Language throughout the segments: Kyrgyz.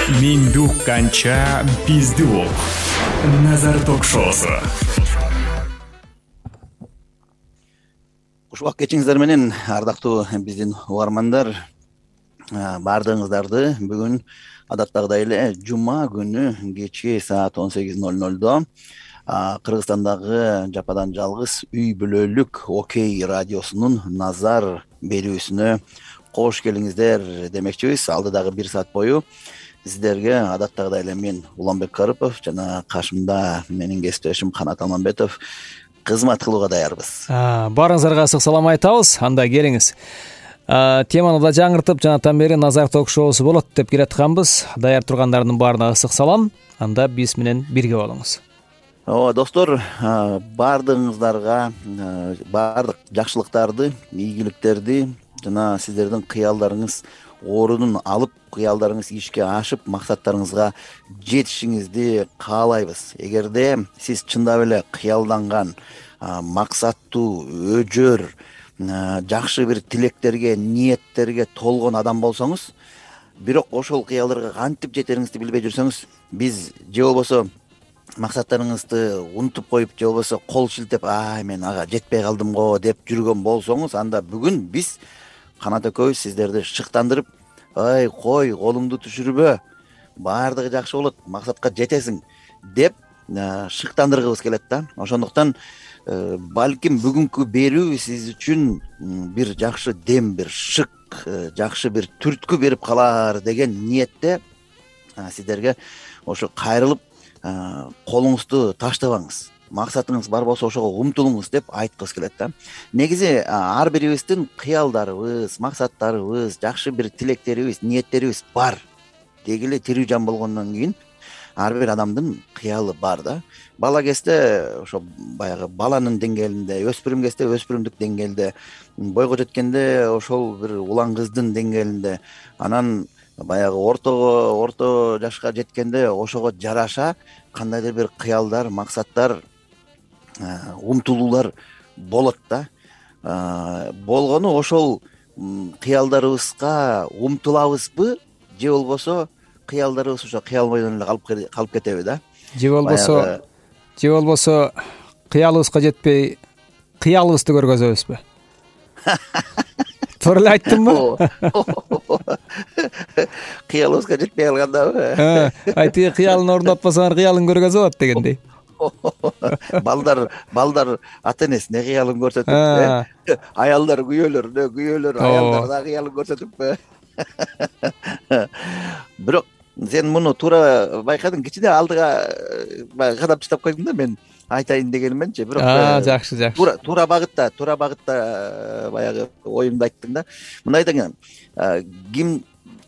Менду канча бизди ук. Назар ток-шоусу. Ушул кечиңиздер менен ардактуу биздин угармандар, баардыгыңыздарды бүгүн адаттагыдай эле жума күнү кечки саат 18:00 Кыргызстандагы жападан жалгыз үй бүлөлүк Окей радиосунун назар берүүсүнө кош келиңиздер демекчибиз. Алдыдагы 1 саат бою сиздерге адаттагыдай эле мен Уланбек Карыпов жана кашымда менин кесиптешим Канат Алмамбетов кызмат кылууга даярбыз. Баарыңыздарга ысык салам айтабыз. Анда келиңиз. Теманы да жаңыртып, жанатан бери Назар ток-шоусу болот деп келатканбыз. Даяр тургандардын баарына ысык салам. Анда биз менен бирге болуңуз. Достор, баардыгыңыздарга баардык жакшылыктарды, ийгиликтерди жана сиздердин кыялдарыңыз орунун алып, кыялдарыңыз ишке ашып, максаттарыңызга жетишиңизди каалайбыз. Эгерде сиз чындап эле кыялданган, максаттуу, өжөр, жакшы бир тилектерге, ниеттерге толгон адам болсоңуз, бирок ошол кыялдарга кантип жетериңизди билбей жүрсөңүз, биз же болбосо максаттарыңызды унутуп коюп, же болбосо кол шилтеп, мен ага жетпей калдым го деп жүргөн болсоңуз, анда бүгүн биз Канат экөөбүз сиздерди шыктандырып, кой, колуңду түшүрбө, баардыгы жакшы болот, максатка жетесиң деп шыктандыргыбыз келет да. Ошондуктан балким бүгүнкү берүү сиз үчүн бир жакшы дем, бир шык, жакшы бир түрткү берип калар деген ниетте сиздерге ошо кайрылып, колуңузду таштабаңыз. Максатыңыз бар болсо ошого умтулуңуз деп айткыбыз келет да. Негизи ар бирибиздин кыялдарыбыз, максаттарыбыз, жакшы бир тилектерибиз, ниеттерибиз бар. Деги эле тирүү жан болгондон кийин ар бир адамдын кыялы бар да. Бала кезде ошо баягы баланын деңгээлинде, өспүрүм кезде өспүрүмдүк деңгээлде, бойго жеткенде ошол бир улан кыздын деңгээлинде, анан баягы орто жашка жеткенде ошого жараша кандайдыр бир кыялдар, максаттар, умтулуулар болот да. Болгону ошол кыялдарыбызга умтулабызбы, же болбосо кыялдарыбыз ошо кыял бойдон эле калып кетеби да. Же болбосо кыялыбызга жетпей кыялыбызды көргөзөбүзбү? Туура эле айттымбы? Кыялыбызга жетпей калгандабы? Айти кыялын орнотпосоңор кыялын көргөзүп атат дегендей. Балдар ата энесине кыялын көрсөтүп, аялдар күйөөлөр аялдар да кыялын көрсөтүп. Бирок сен муну туура байкадың, кичине алдыга кадам таштап койдуң да, мен айтайын дегенименчи. Бирок жакшы. Туура багытта баягы оюңду айттың да. Мындай деген, ким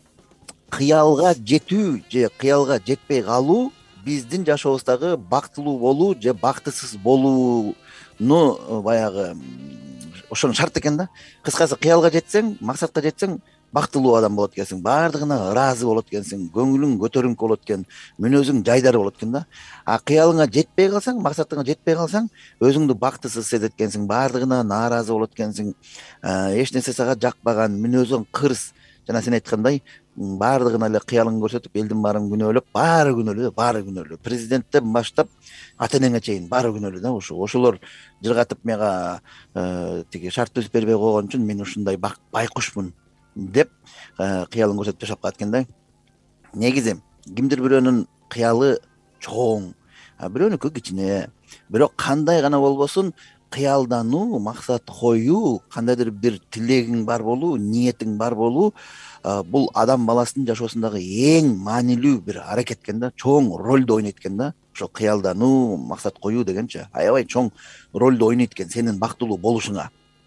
кыялга жетүү же кыялга жетпей калуу биздин жашообуздагы бактылуу болуу же бактысыз болууну баягы ошонун шарт экен да. Кыскасы, кыялга жетсең, максатка жетсең, бактылуу адам болот экенсиң, баардыгына ыраазы болот экенсиң, көңүлүң көтөрүңкү болот экен, мүнөзүң жайдары болот экен да. Кыялыңа жетпей калсаң, максатыңа жетпей калсаң, өзүңдү бактысыз сезет экенсиң, баардыгына нааразы болот экенсиң, эч нерсе сага жакпаган, мүнөзүң кырс. Жана сен айткандай, баардыгына эле кыялын көрсөтүп, элдин баарын күнөөлөп, баары күнөөлүү. Президенттен баштап ата энеңе чейин баары күнөөлүү да. Ошолор жыргатып мага тиги шарт түзүп бербей койгон үчүн мен ушундай байкушмун деп кыялын көрсөтүп жашап калат экен да. Негизи кимдир бирөөнүн кыялы чоң, бирөөнүкү кичине. Бирок кандай гана болбосун, кыялдануу, максат коюу, кандайдыр бир тилегиң бар болуу, ниетиң бар болуу, бул адам баласынын жашоосундагы эң маанилүү бир аракет экен да. Чоң ролду ойнойт экен да. Ошо кыялдануу, максат коюу дегенчи аябай чоң ролду ойнойт экен сенин бактылуу болушуңа.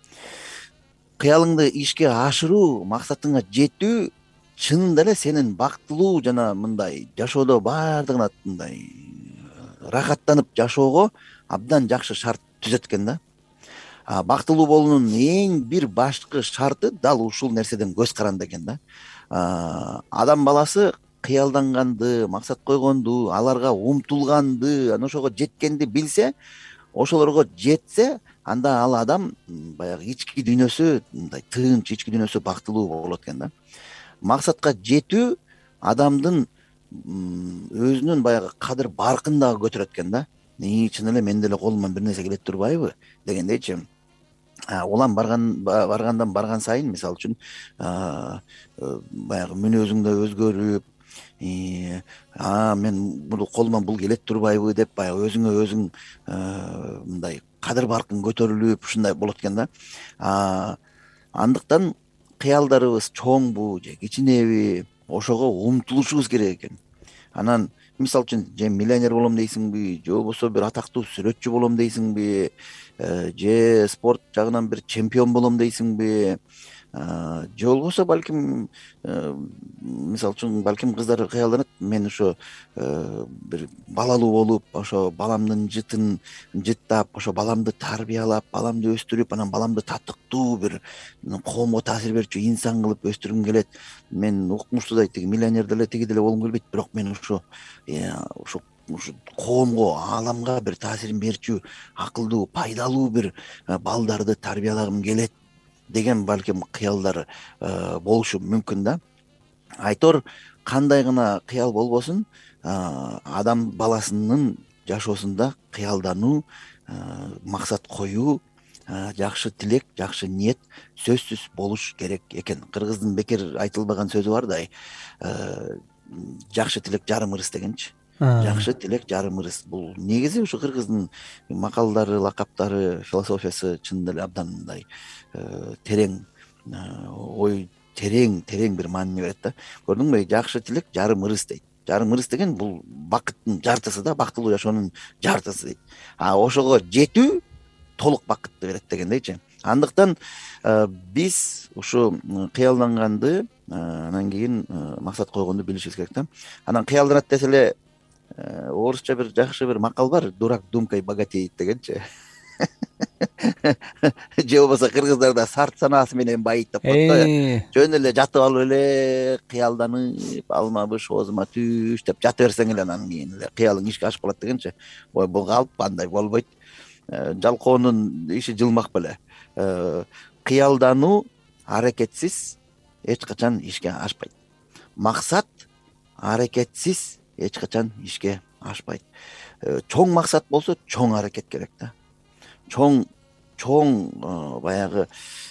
Кыялыңды ишке ашыруу, максатыңа жетүү чынында эле сенин бактылуу жана мындай жашоодо баардыгына мындай рахаттанып жашоого абдан жакшы шарт түзөт экен да. Бактылуу болуунун эң бир башкы шарты дал ушул нерседен көз каранды экен да. Адам баласы кыялданганды, максат койгонду, аларга умтулганды, анан ошого жеткенди билсе, ошолорго жетсе, анда ал адам баягы ички дүйнөсү мындай тынч, ички дүйнөсү бактылуу болот экен да. Максатка жетүү адамдын өзүнүн баягы кадыр баркын дагы көтөрөт экен да. Чын эле мен деле колуман бир нерсе келет турбайбы дегендейчи. Улам баргандан барган сайын мисалы үчүн баягы мүнөзүң да өзгөрүп, мен колуман бул келет турбайбы деп баягы өзүңө өзүң мындай кадыр баркың көтөрүлүп ушундай болот экен да. Андыктан кыялдарыбыз чоңбу же кичинеби ошого умтулушубуз керек экен. Анан мисалы үчүн же миллионер болом дейсиңби, же болбосо бир атактуу сүрөтчү болом дейсиңби, же спорт жагынан бир чемпион болом дейсиңби, же болбосо балким мисалы үчүн балким кыздар кыялданат, мен ошо бир балалуу болуп, ошо баламдын жытын жыттап, ошо баламды тарбиялап, баламды өстүрүп, анан баламды татыктуу бир коомго таасир берүүчү инсан кылып өстүргүм келет. Мен укмуштуу тиги миллионер деле тиги деле болгум келбейт, бирок мен ушу коомго, ааламга бир таасирин берчү акылдуу, пайдалуу бир балдарды тарбиялагым келет деген балким кыялдар болушу мүмкүн да. Айтор кандай гана кыял болбосун, адам баласынын жашоосунда кыялдануу, максат коюу, жакшы тилек, жакшы ниет сөзсүз болуш керек экен. Кыргыздын бекер айтылбаган сөзү бар да, жакшы тилек жарым ырыс дегенчи. Жакшы тилек жарым ырыс. Бул негизи ушу кыргыздын макалдары, лакаптары, философиясы чын эле абдан мындай терең ой, терең бир маани берет да. Көрдүңбү, жакшы тилек жарым ырыс дейт. Жарым ырыс деген бул бакыттын жартысы да, бактылуу жашоонун жартысы дейт. Ошого жетүү толук бакытты берет дегендейчи. Андыктан биз ушу кыялданганды, анан кийин максат койгонду билишибиз керек да. Анан кыялданат десе эле орусча бир жакшы бир макал бар, дурак думкой богатеет дегенчи. Же болбосо кыргыздарда сарт санаасы менен байыйт деп коет да. Жөн эле жатып алып эле кыялданып, алма быш оозума түш деп жата берсең эле анан кийин эле кыялың ишке ашып калат дегенчи. Ой, бул калп андай болбойт. Жалкоонун иши жылмак беле. Кыялдануу аракетсиз эч качан ишке ашпайт. Максат аракетсиз эч качан ишке ашпайт. Чоң максат болсо чоң аракет керек да. Чоң баягы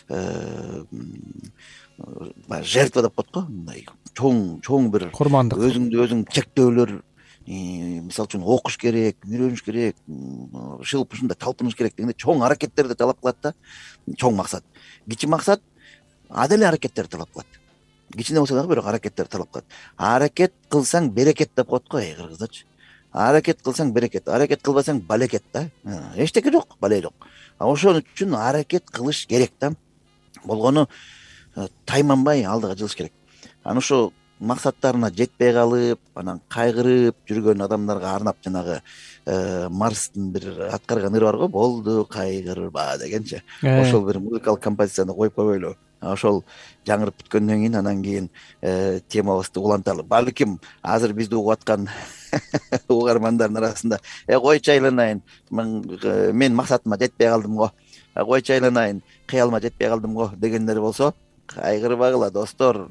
жертва деп коет го, мындай чоң бир курмандык, өзүңдү өзүң чектөөлөр, мисалы үчүн окуш керек, үйрөнүш керек, шылп ушундай талпыныш керек дегенде чоң аракеттерди талап кылат да. Чоң максат. Кичи максат аделе аракеттерди талап кылат. Кичине болсо дагы бирок аракеттер талап кылат. Аракет кылсаң берекет деп коет го кыргыздачы. Аракет кылсаң берекет, аракет кылбасаң балекет да. Эчтеке жок, бале жок. Ошон үчүн аракет кылыш керек да. Болгону тайманбай алдыга жылыш керек. Анан ошо максаттарына жетпей калып, анан кайгырып жүргөн адамдарга арнап жанагы Марстын бир аткарган ыры бар го, болду кайгырба дегенчи. Ошол бир музыкалык композицияны коюп койбойлу. Ошол жаңырып бүткөндөн кийин анан кийин темабызды уланталы. Балким азыр бизди угуп аткан угармандардын арасында койчу айланайын, мен максатыма жетпей калдым го, койчу айланайын, кыялыма жетпей калдым го дегендер болсо, кайгырбагыла достор.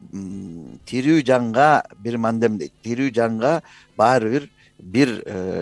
Тирүү жанга бир мандем дейт. Тирүү жанга баары бир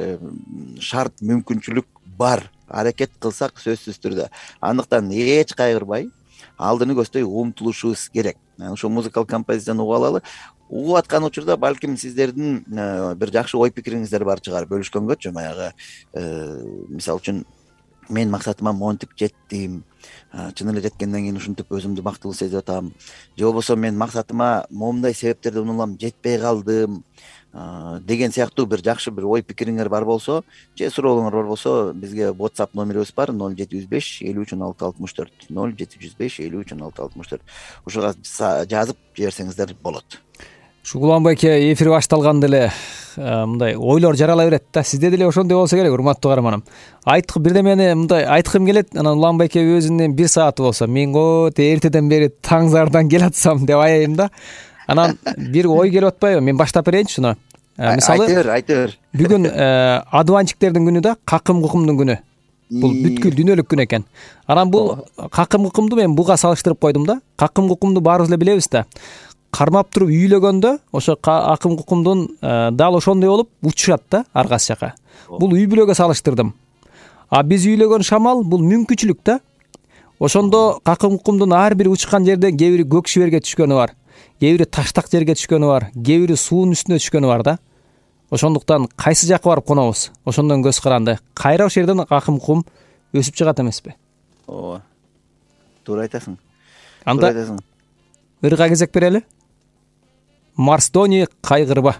шарт мүмкүнчүлүк бар. Аракет кылсак сөзсүз түрдө. Андыктан эч кайгырбай алдыны көздөй умтулушубуз керек. Ошо музыкалык композицияны угуп алалы. Угуп аткан учурда балким сиздердин бир жакшы ой пикириңиздер бар чыгар, бөлүшкөнгөчү. Баягы мисалы үчүн мен максатыма монтип жеттим, чын эле жеткенден кийин ушинтип өзүмдү бактылуу сезип атам. Же болбосо мен максатыма момундай себептерден улам жетпей калдым деген сыяктуу бир жакшы бир ой пикириңер бар болсо, же суроолоңор бар болсо, бизге WhatsApp номерибиз бар 0705 53 16 64 0705 53 16 64. Ушуга жазып жиберсеңиздер болот. Ушу Уланбай эке, эфир башталганда эле мындай ойлор жарала берет да. Сизде деле ошондой болсо керек, урматтуу каарманым. Бирдемени мындай айткым келет, анан Уланбай эке өзүнүн 1 сааты болсо, мен эртеден бери таң зардан келатсам деп аяйм да. Анан бир ой келип атпайбы? Мен баштап берейинчи шуну. Мисалы, айта бер. Бүгүн адубанчиктердин күнү да, какым кукумдун күнү. Бул бүткүл дүйнөлүк күн экен. Анан бул какым кукумду мен буга салыштырып койдум да. Какым кукумду баарыбыз эле билебиз да. кармап туруп үйлөгөндө ошо акым кукумдун дал ошондой болуп учушат да ар кайсы жака. Бул үй бүлөгө салыштырдым. А биз үйлөгөн шамал бул мүмкүнчүлүк да. Ошондо акым кукумдун ар бир учкан жерден кээ бири көк шиберге түшкөнү бар, кээ бири таштак жерге түшкөнү бар, кээ бири суунун үстүнө түшкөнү бар да. Ошондуктан кайсы жакка барып конобуз? Ошондон көз каранды. Кайра ошол жерден акым кукум өсүп чыгат эмеспи? Ооба. Туура айтасың. Анда ырга кезек берели. Марсдони кайгырба.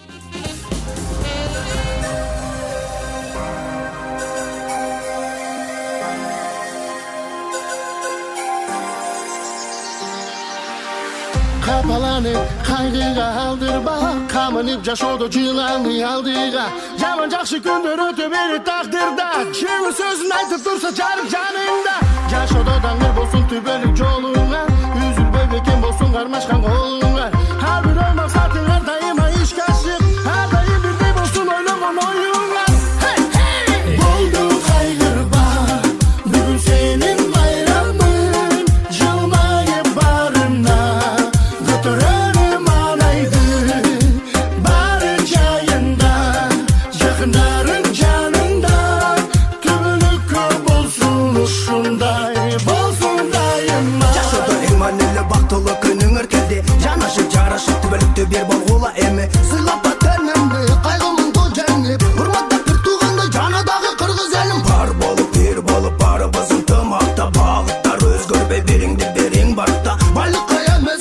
Капаланып кайгыга алдырба, камынып жашоодо жыланы алдыга. Жаман жакшы күндөр өтө берет тагдырда, чыгуу сөзүн айтып турса жарык жаныңда. Жашоодо даңгыр болсун түбөлүк жолуңа, үзүлбөй бекем болсун кармашкан колуңа. Ар бир ой максатыңар дайыма ишке ашык, ар дайым бирдей болсун ойлогон оюңар. Болду кайгырба, бүгүн сенин байрамың, жылмайып барына. Götürelim anaydı, bari çayında, yakınların canında, tübülük bolsun uşunday, bolsun dayıma. Yaşadı emaneli baktılı günün erkedi, yanaşıp çaraşıp tübülüktü bir bolğula emi. Sılap batanımdı, kaygımın kocanıp, hurmatta bir tuğanda canadağı kırgız elim. Par bolup bir bolup, barabızın tımaqta, balıklar özgürbe birindi birin barda, baylık kayamız,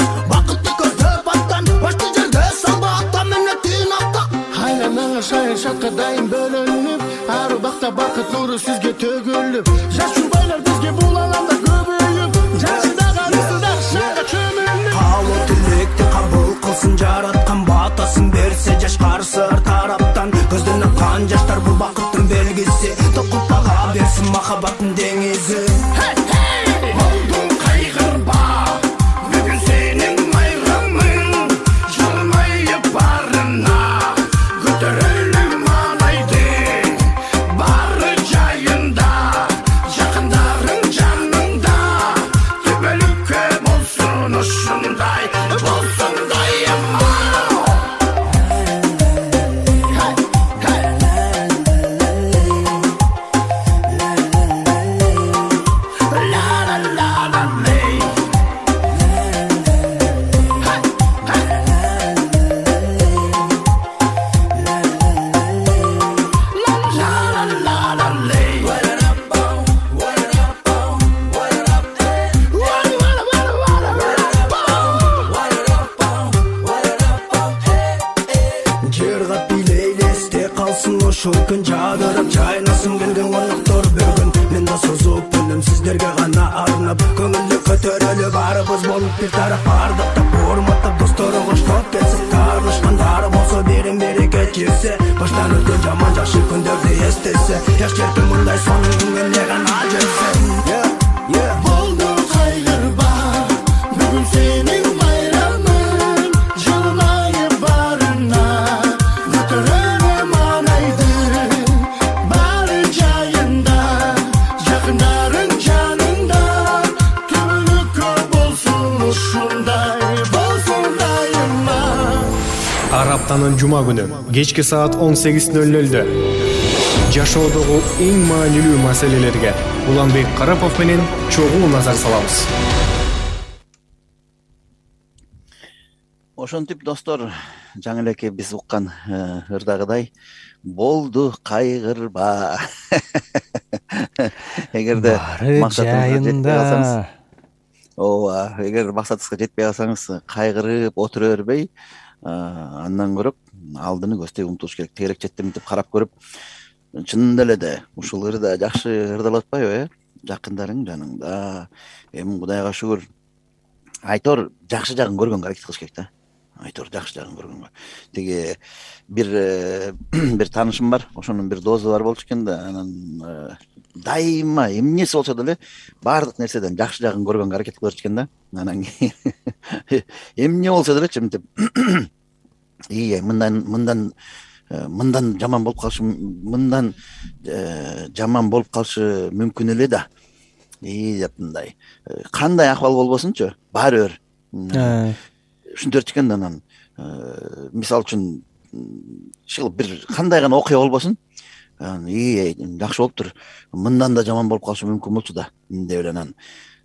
Şayın şatka dayım bölünüp, ar ubakta bakıt nuru sizge tөгүлүп. Жаш жубайлар бизге бул аланда көбөйүп, жашында карысында шага чөмүлүп. Алуу тилекти кабыл кылсын жараткан, батасын берсе жаш карысыр тараптан. Көздөн аккан жаштар бул бакыттын белгиси, токуп бага берсин махаббаттын деңизи. Болдуң кайгырба, бүгүн сенин байрамың, жылмайып барына. Götürelim anaydı, bari çayında, yakınların canında, tübülük bolsun uşunday, bolsun dayıma. Şokun çağdırıp çaynasın gelgen konuktor bir gün. Men de sozup dönüm sizlerge gana arınıp, köngüllü kötörülüp arabız bolup bir taraf bardık da hormatap dostları koştop gelsin. Tarlışkanдар bolsa birin biri geçirse, baştan ötön jaman jakşı күндөрдү эстесе, жаш жердин мындай сонун күнгө эмне гана жетсе. Болду кайгырба, бүгүн сенин байрамың, жылмайып барына. Götürelim anaydı, bari çayında, yakınların canında, tübülük bolsun uşunday, bolsun dayıma. Ар аптанын жума күнү кечки саат 18:00 жашоодогу эң маанилүү маселелерге Уланбек Карапов менен чогуу назар салабыз. Ошентип достор, жаңы элеке биз уккан ырдагыдай болду кайгырба. Эгерде максатыңызга жетпей калсаңыз, ооба, эгер максатыңызга жетпей калсаңыз, кайгырып отура бербей, андан көрөп алдыны көздөй умтулуш керек. Тегерек жеттимтип карап көрүп, чынында эле да ушул ырда жакшы ырдалып атпайбы, жакындарың жаныңда. Эми Кудайга шүгүр. Айтор жакшы жагын көргөнгө аракет кылыш керек да. Айтор жакшы жагын көргөнгө. Тиги бир таанышым бар, ошонун бир дозу бар болчу экен да, анан дайыма эмнеси болсо деле баардык нерседен жакшы жагын көргөнгө аракет кылып экен да. Анан эмне болсо деле чымтип мындан жаман болуп калышы мүмкүн эле да. Деп мындай кандай акыбал болбосунчу, баары бир ушинтип экен да анан мисалы үчүн бир кандай гана окуя болбосун жакшы болуптур, мындан да жаман болуп калышы мүмкүн болчу да деп эле анан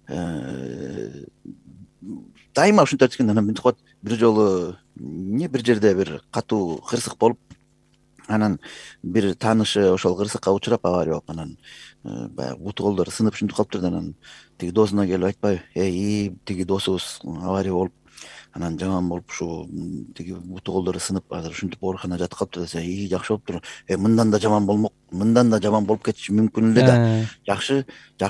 дайыма ушинтип экен. Анан мынтип коет, бир жолу бир жерде бир катуу кырсык болуп, анан бир таанышы ошол кырсыкка учурап авария болуп, анан баягы буту колдору сынып ушинтип калыптыр да анан тиги досуна келип айтпайбы, тиги досубуз авария болуп анан жаман болуп ушу тиги буту колдору сынып азыр ушинтип ооруканада жатып калыптыр десе, жакшы болуптур, мындан да жаман болмок, мындан да жаман болуп кетиши мүмкүн эле да, жакшы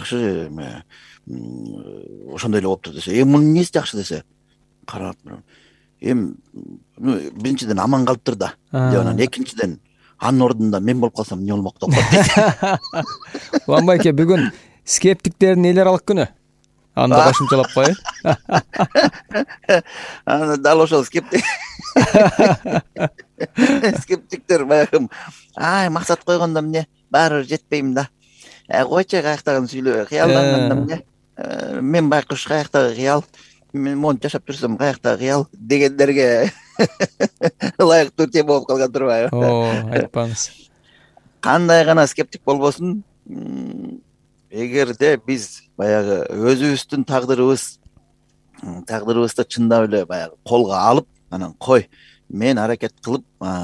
ошондой эле болуптур десе, мунун эмнеси жакшы десе, карап эми биринчиден аман калыптыр да деп, анан экинчиден анын ордунда мен болуп калсам эмне болмок деп коет. Улан байке, бүгүн скептиктердин эл аралык күнү. Аны да кошумчалап коеюн. Аны дал ошол скептиктер баягы максат койгондо эмне баары бир жетпейм да, койчу каяктагы сүйлөбөй, кыялданганда эмне мен байкуш каяктагы кыял, мен монтип жашап жүрсөм каяктагы кыял дегендерге ылайыктуу тема болуп калган турбайбы? Айтпаңыз. Кандай гана скептик болбосун, эгерде биз баягы өзүбүздүн тагдырыбызды чындап эле баягы колго алып, анан мен аракет кылып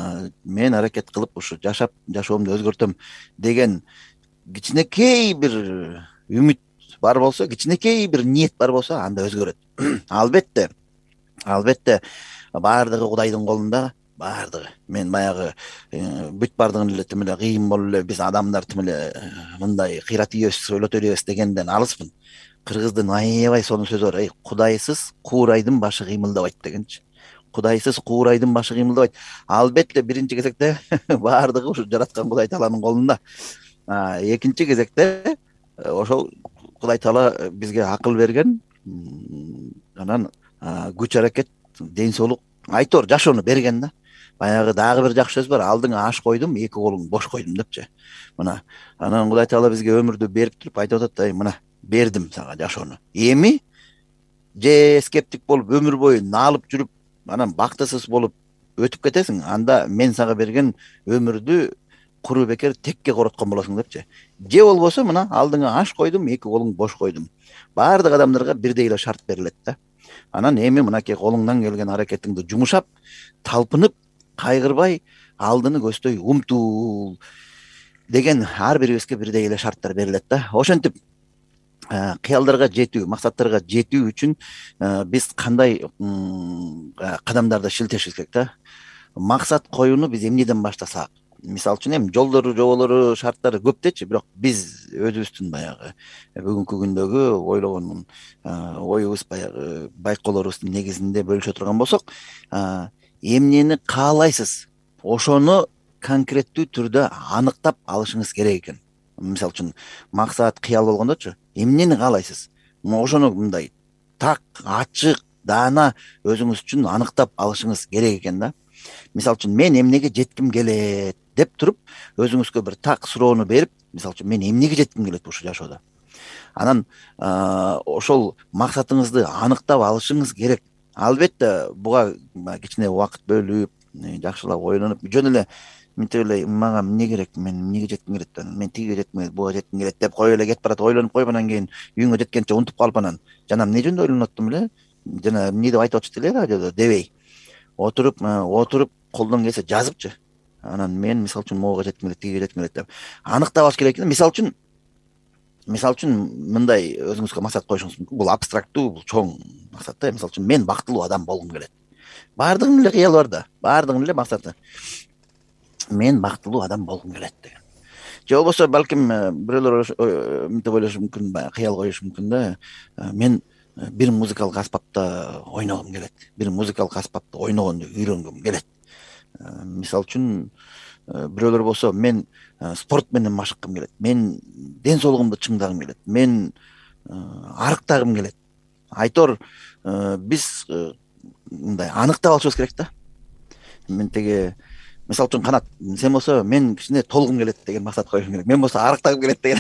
ушу жашоомду өзгөртөм деген кичинекей бир үмүт бар болсо, кичинекей бир ниет бар болсо, анда өзгөрөт. Албетте баардыгы Кудайдын колунда, баардыгы. Мен баягы бүт баардыгын эле тим эле кыйын болуп эле биз адамдар тим эле мындай кыйрат ийебиз, сүйлөтө элебиз дегенден алыспын. Кыргыздын аябай сонун сөзү бар, Кудайсыз куурайдын башы кыймылдабайт дегенчи. Кудайсыз куурайдын башы кыймылдабайт. Албетте биринчи кезекте баардыгы ушу жараткан Кудай Тааланын колунда. Экинчи кезекте ошол Кудай Таала бизге акыл берген, анан күч аракет, ден соолук, айтор жашоону берген да. Баягы дагы бир жакшы сөз бар, алдыңа аш койдум, эки колуң бош койдум депчи. Мына анан Кудай Таала бизге өмүрдү берип туруп айтып атат, мына бердим сага жашоону. Эми же скептик болуп өмүр бою наалып жүрүп, анан бактысыз болуп өтүп кетесиң, анда мен сага берген өмүрдү куру бекер текке короткон болосуң депчи. Же болбосо мына алдыңа аш койдум, эки колуң бош койдум. Баардык адамдарга бирдей эле шарт берилет да. Анан эми мынакей колуңдан келген аракетиңди жумушап, талпынып, кайгырбай, алдыны көздөй умтул деген ар бирибизге бирдей эле шарттар берилет да. Ошентип кыялдарга жетүү, максаттарга жетүү үчүн биз кандай кадамдарды шилтешибиз керек да. Максат коюуну биз эмнеден баштасак, мисалы үчүн эми жолдору, жоболору, шарттары көптечи, бирок биз өзүбүздүн баягы бүгүнкү күндөгү ойлогон оюбуз, баягы байкоолорубуздун негизинде бөлүшө турган болсок, эмнени каалайсыз, ошону конкреттүү түрдө аныктап алышыңыз керек экен. Мисалы үчүн максат, кыял болгондочу, эмнени каалайсыз, ошону мындай так, ачык, даана өзүңүз үчүн аныктап алышыңыз керек экен да. Мисалы үчүн мен эмнеге жетким келет деп туруп, өзүңүзгө бир так суроону берип, мисалы үчүн мен эмнеге жетким келет ушул жашоодо. Анан ошол максатыңызды аныктап алышыңыз керек. Албетте буга кичине убакыт бөлүп, жакшылап ойлонуп, жөн эле мынтип эле мага эмне керек, мен эмнеге жетким келет, мен тиге жетким келет, буга жетким келет деп коюп эле кетип барат, ойлонуп коюп анан кийин үйүңө жеткенче унутуп калып, анан жана эмне жөнүндө ойлонуп аттым эле, жана эмне деп айтып атышты эле радиодо дебей, отуруп колдон келсе жазыпчы. Анан мен мисалы үчүн могуга жетким келет, тиге жетким келет деп аныктап алыш керек экен. Мисалы үчүн мындай өзүңүзгө максат коюшуңуз мүмкүн. Бул абстрактуу, бул чоң максат да. Мисалы үчүн мен бактылуу адам болгум келет. Баардыгынын эле кыялы бар да, баардыгынын эле максаты. Мен бактылуу адам болгум келет деген. Же болбосо балким бирөөлөр мынтип ойлошу мүмкүн, кыял коюшу мүмкүн да. Мен бир музыкалык аспапта ойногум келет. Бир музыкалык аспапты ойногонду үйрөнгүм келет. Мисалы үчүн бирөөлөр болсо мен спорт менен машыккым келет. Мен ден соолугумду чыңдагым келет. Мен арыктагым келет. Айтор биз мындай аныктап алышыбыз керек да. Мен теге мисалы үчүн Канат, сен болсо мен кичине толгум келет деген максат коюшуң керек. Мен болсо арыктагым келет деген.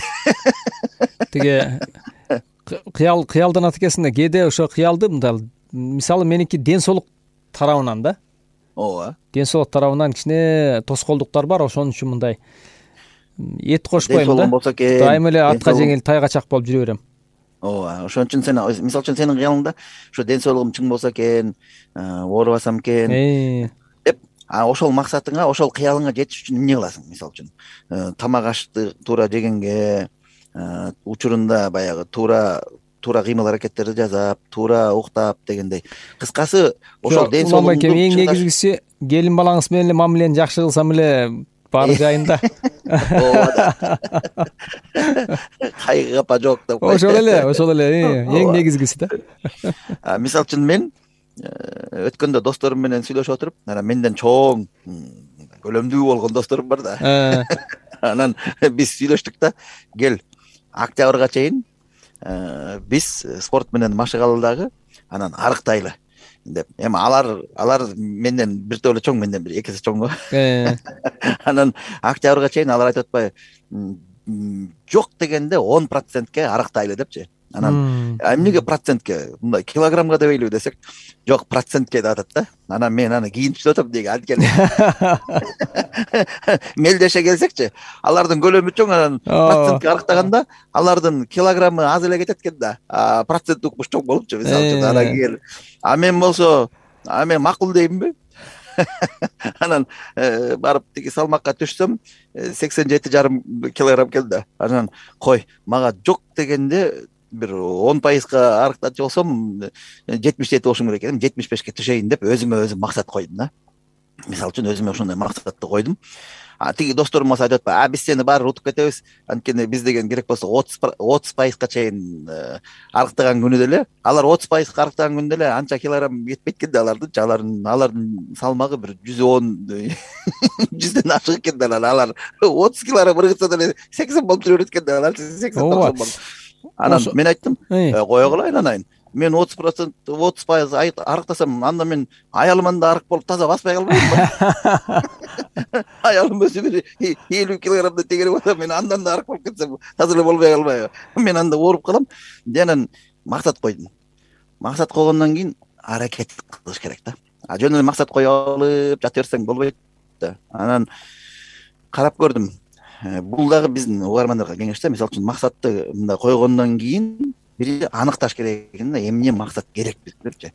Тиге кыялдан ат экенсиң да, кээде ошо кыялды мындай, мисалы меники ден соолук тарабынан да. ооба. Ден соолук тарабынан кичине тоскоолдуктар бар, ошон үчүн мындай эт кошпойм да. болсо экен. Дайыма эле атка жеңил тайгачак болуп жүрө берем. ооба. Ошон үчүн сен мисалы үчүн сенин кыялыңда ушу ден соолугум чың болсо экен, оорубасам экен деп, ошол максатыңа, ошол кыялыңа жетиш үчүн эмне кыласың? Мисалы үчүн тамак ашты туура жегенге, учурунда баягы туура кыймыл аракеттерди жасап, туура уктап дегендей. Кыскасы ошол ден соолугуңду эң негизгиси келин балаңыз менен эле мамилени жакшы кылсам эле баары жайында. ооба да. Кайгы капа жок деп. Ошол эле эң негизгиси да. Мисалы үчүн мен өткөндө досторум менен сүйлөшүп отуруп, анан менден чоң, көлөмдүү болгон досторум бар да. Анан биз сүйлөштүк да, кел октябрга чейин биз спорт менен машыгалы дагы, анан арыктайлы деп. Эми алар менден биртөө эле чоң, менден бир 2 эсе чоң го. Анан октябрга чейин алар айтып атпайбы, жок дегенде 10%ке арыктайлы депчи. Анан эмнеге процентке, мындай килограммга дебейлиби десек, жок, процентке деп атат да. Анан мен аны кийинтип атам деги анткени мелдеше келсекчи, алардын көлөмү чоң, анан процентке арыктаганда алардын килограммы аз эле кетет экен да. Процент укмуш чоң болупчу, мисалы үчүн. Анан кийин мен болсо, мен макул деймби? Анан барып тиги салмакка түшсөм 87,5 килограмм келди да. Анан кой, мага жок дегенде бир 10% арыктачы болсом 77 болушум керек экен, 75ке түшөйүн деп өзүмө өзүм максат койдум да. Мисалы үчүн өзүмө ошондой максатты койдум. Тиги досторум болсо айтып атпайбы, биз сени баары утуп кетебиз, анткени биз деген керек болсо 30% чейин арыктаган күнү деле, алар 30% арыктаган күндө эле анча килограмм кетпейт экен да алардын салмагы бир 110 100дөн ашык экен да. Алар 30 килограмм ыргытса деле 80 болуп жүрөт экен да. Алар 80-90 болуп. Анан мен айттым, кое кылайын анайын. Мен 30% арыктасам, анда мен аялыман да арык болуп таза баспай калбаймынбы? Аялым өзү бир 50 килограммды тегерип атса, мен андан да арык болуп кетсем таза эле болбой калбайбы? Мен анда ооруп калам. Анан максат койдум. Максат койгондон кийин аракет кылыш керек да. Жөн эле максат кое алып жата берсең болбойт да. Анан карап көрдүм. Бул дагы биздин угармандарга кеңеш да. Мисалы үчүн максатты мындай койгондон кийин бир аныкташ керек экен да, эмне максат керек депчи.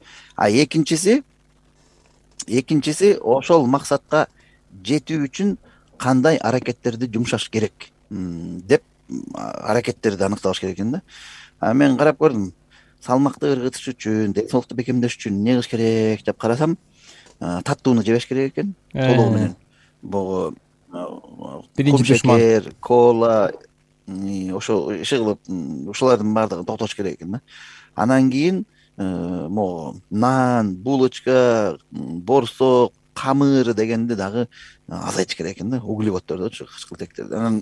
Экинчиси ошол максатка жетүү үчүн кандай аракеттерди жумшаш керек деп аракеттерди аныкташ керек экен да. Мен карап көрдүм. Салмакты ыргытыш үчүн, ден соолукту бекемдеш үчүн эмне кылыш керек деп карасам, таттууну жебеш керек экен, толугу менен. Бул биринчи душман, кола, ошо иши кылып, ушулардын баардыгын токтош керек экен да. Анан кийин могу нан, булочка, борсок, камыр дегенди дагы азайтыш керек экен да, углеводдорду, кычкылтектерди. Анан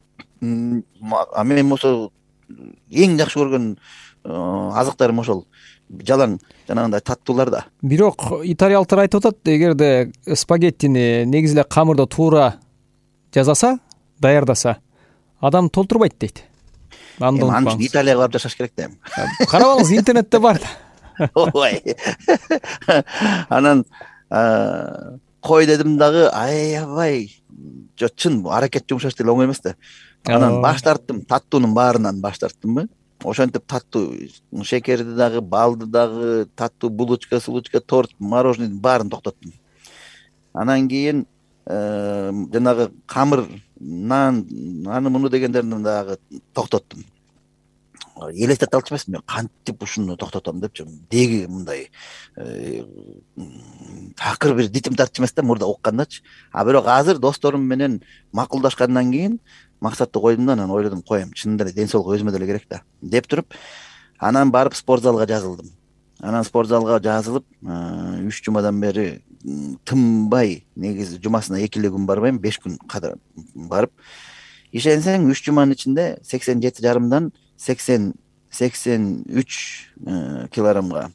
мен болсо эң жакшы көргөн азыктарым ошол жалаң жанагындай таттуулар да. Бирок италиялыктар айтып атат, эгерде спагеттини негизи эле камырда туура жасаса, даярдаса, адам толтурбайт дейт. Анын үчүн Италияга барып жашаш керек да. Карабаңыз, интернетте бар да. Ой. Анан кой дедим дагы, аябай чын аракет жумшаш деле оңой эмес да. Анан баш тарттым, таттуунун баарынан баш тарттымбы. Ошентип таттуу шекерди дагы, балды дагы, таттуу булочка, сулучка, торт, мороженойдун баарын токтоттум. Анан кийин жанагы камыр, нан, аны муну дегендерин дагы токтоттум. Элестете алчу эмесмин, мен кантип ушуну токтотом депчи. Деги мындай такыр бир дитим тартчу эмес да, мурда уккандачы. Бирок азыр досторум менен макулдашкандан кийин максатты койдум да, анан ойлодум, коем, чынында эле ден соолук өзүмө деле керек да деп туруп, анан барып спорт залга жазылдым. Анан спорт залга жазылып, 3 жумадан бери тынбай, негизи жумасына 2 күн барбайм, 5 күн кадыр барып, ишенсең 3 жуманын ичинде 87,5дан 83 килограммга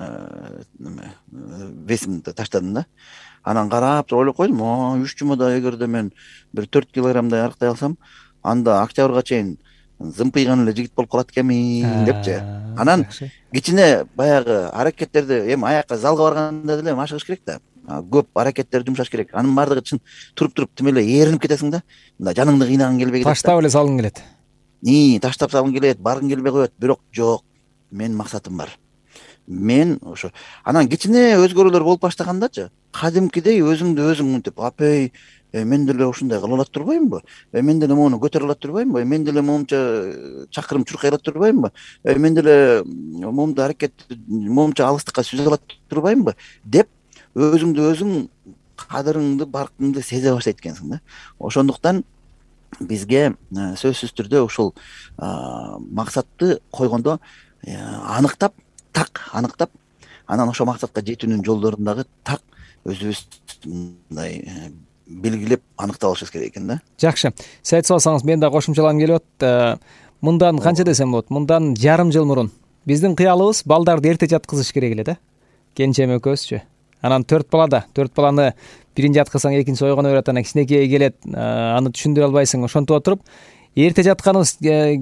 весимди таштадым да. Анан карап ойлоп койдум, 3 жумада эгерде мен бир 4 килограммдай арыктай алсам, анда октябрга чейин зымпыйган эле жигит болуп калат экенмин депчи. Анан жакшы. кичине баягы аракеттерди эми аякка залга барганда деле машыгыш керек да. Көп аракеттерди жумшаш керек. Анын баардыгы чын туруп тим эле ээринип кетесиң да. Мындай жаныңды кыйнагың келбей кетет. Таштап эле салгың келет. Таштап салгың келет, баргың келбей коет. Бирок жок, менин максатым бар. Мен ошо анан кичине өзгөрүүлөр болуп баштагандачы, кадимкидей өзүңдү өзүң мынтип, апей, мен деле ушундай кыла алат турбаймынбы? Мен деле моуну көтөрө алат турбаймынбы? Мен деле моунча чакырым чуркай алат турбаймынбы? Мен деле моунду моунча алыстыкка сүзө алат турбаймынбы? Деп өзүңдү өзүң кадырыңды, баркыңды сезе баштайт экенсиң да. Ошондуктан бизге сөзсүз түрдө ушул максатты койгондо аныктап, анан ошол максатка жетүүнүн жолдорун дагы так өзүбүз мындай белгилеп аныктап алышыбыз керек экен да. Жакшы. Сиз айтып алсаңыз мен да кошумчалагым келип атат. Мындан канча десем болот? Мындан жарым жыл мурун биздин кыялыбыз балдарды эрте жаткызыш керек эле да. Кенжем экөөбүзчү. Анан 4 баланы бирин жаткызсаң экинчиси ойгоно берет, анан кичинекей келет, аны түшүндүрө албайсың. Ошентип отуруп эрте жатканыбыз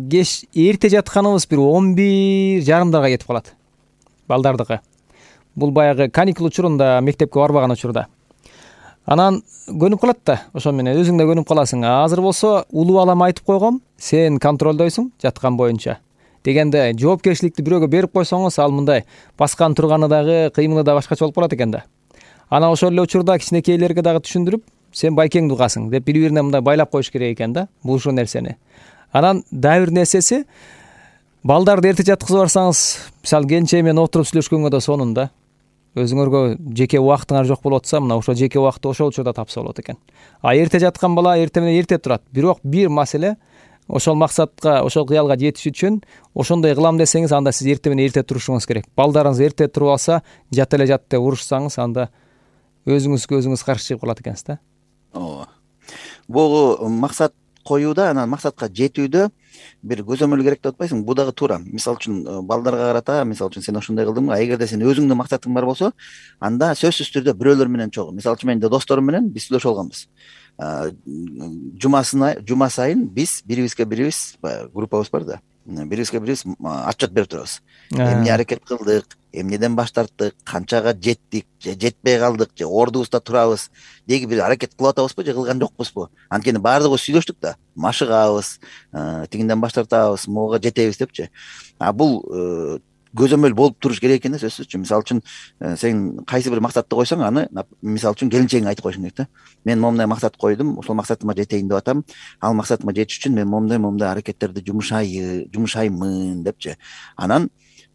бир 11:30 кетип калат. Балдардыкы. Бул баягы каникул учурунда, мектепке барбаган учурда. Анан көнүп калат да, ошо менен өзүң да көнүп каласың. Азыр болсо улуу балам айтып койгом, сен контролдойсуң жаткан боюнча. Дегенде жоопкерчиликти бирөөгө берип койсоңуз, ал мындай баскан турганы дагы, кыймылы да башкача болуп калат экен да. Анан ошол эле учурда кичинекейлерге дагы түшүндүрүп, сен байкеңди угасың деп бири-бирине мындай байлап коюш керек экен да, бул ушул нерсени. Анан дагы бир нерсеси, балдарды эрте жаткызып барсаңыз, мисалы келинчеги менен отуруп сүйлөшкөнгө да сонун да. Өзүңөргө жеке убактыңар жок болуп атса, мына ошол жеке убакытты ошол учурда тапса болот экен. Эрте жаткан бала эрте менен эрте турат. Бирок бир маселе, ошол максатка, ошол кыялга жетиш үчүн ошондой кылам десеңиз, анда сиз эрте менен эрте турушуңуз керек. Балдарыңыз эрте туруп алса, жат эле жат деп урушсаңыз, анда өзүңүзгө өзүңүз каршы чыгып калат экенсиз да. Ооба. Бул максат коюуда, анан максатка жетүүдө бир көзөмөл керек деп атпайсың? Бул дагы туура. Мисалы үчүн балдарга карата, мисалы үчүн сен ошондой кылдың, эгерде сен өзүңдүн максатың бар болсо, анда сөзсүз түрдө бирөөлөр менен чогуу. Мисалы үчүн мен досторум менен биз сүйлөшүп алганбыз. Жума сайын биз бирибизге бирибиз, группабыз бар да. Бирибизге бирибиз отчет берип турабыз. Эмне аракет кылдык, эмнеден баш тарттык, канчага жеттик, же жетпей калдык, же ордубузда турабыз, деги бир аракет кылып атабызбы, же кылган жокпузбу? Анткени баардыгыбыз сүйлөштүк да, машыгабыз, тигинден баш тартабыз, могуга жетебиз депчи. Бул көзөмөл болуп туруш керек экен да, сөзсүзчү. Мисалы үчүн сен кайсы бир максатты койсоң, аны мисалы үчүн келинчегиңе айтып коюшуң керек да. Мен момундай максат койдум, ошол максатыма жетейин деп атам. Ал максатыма жетиш үчүн мен момундай аракеттерди жумшаймын депчи. Анан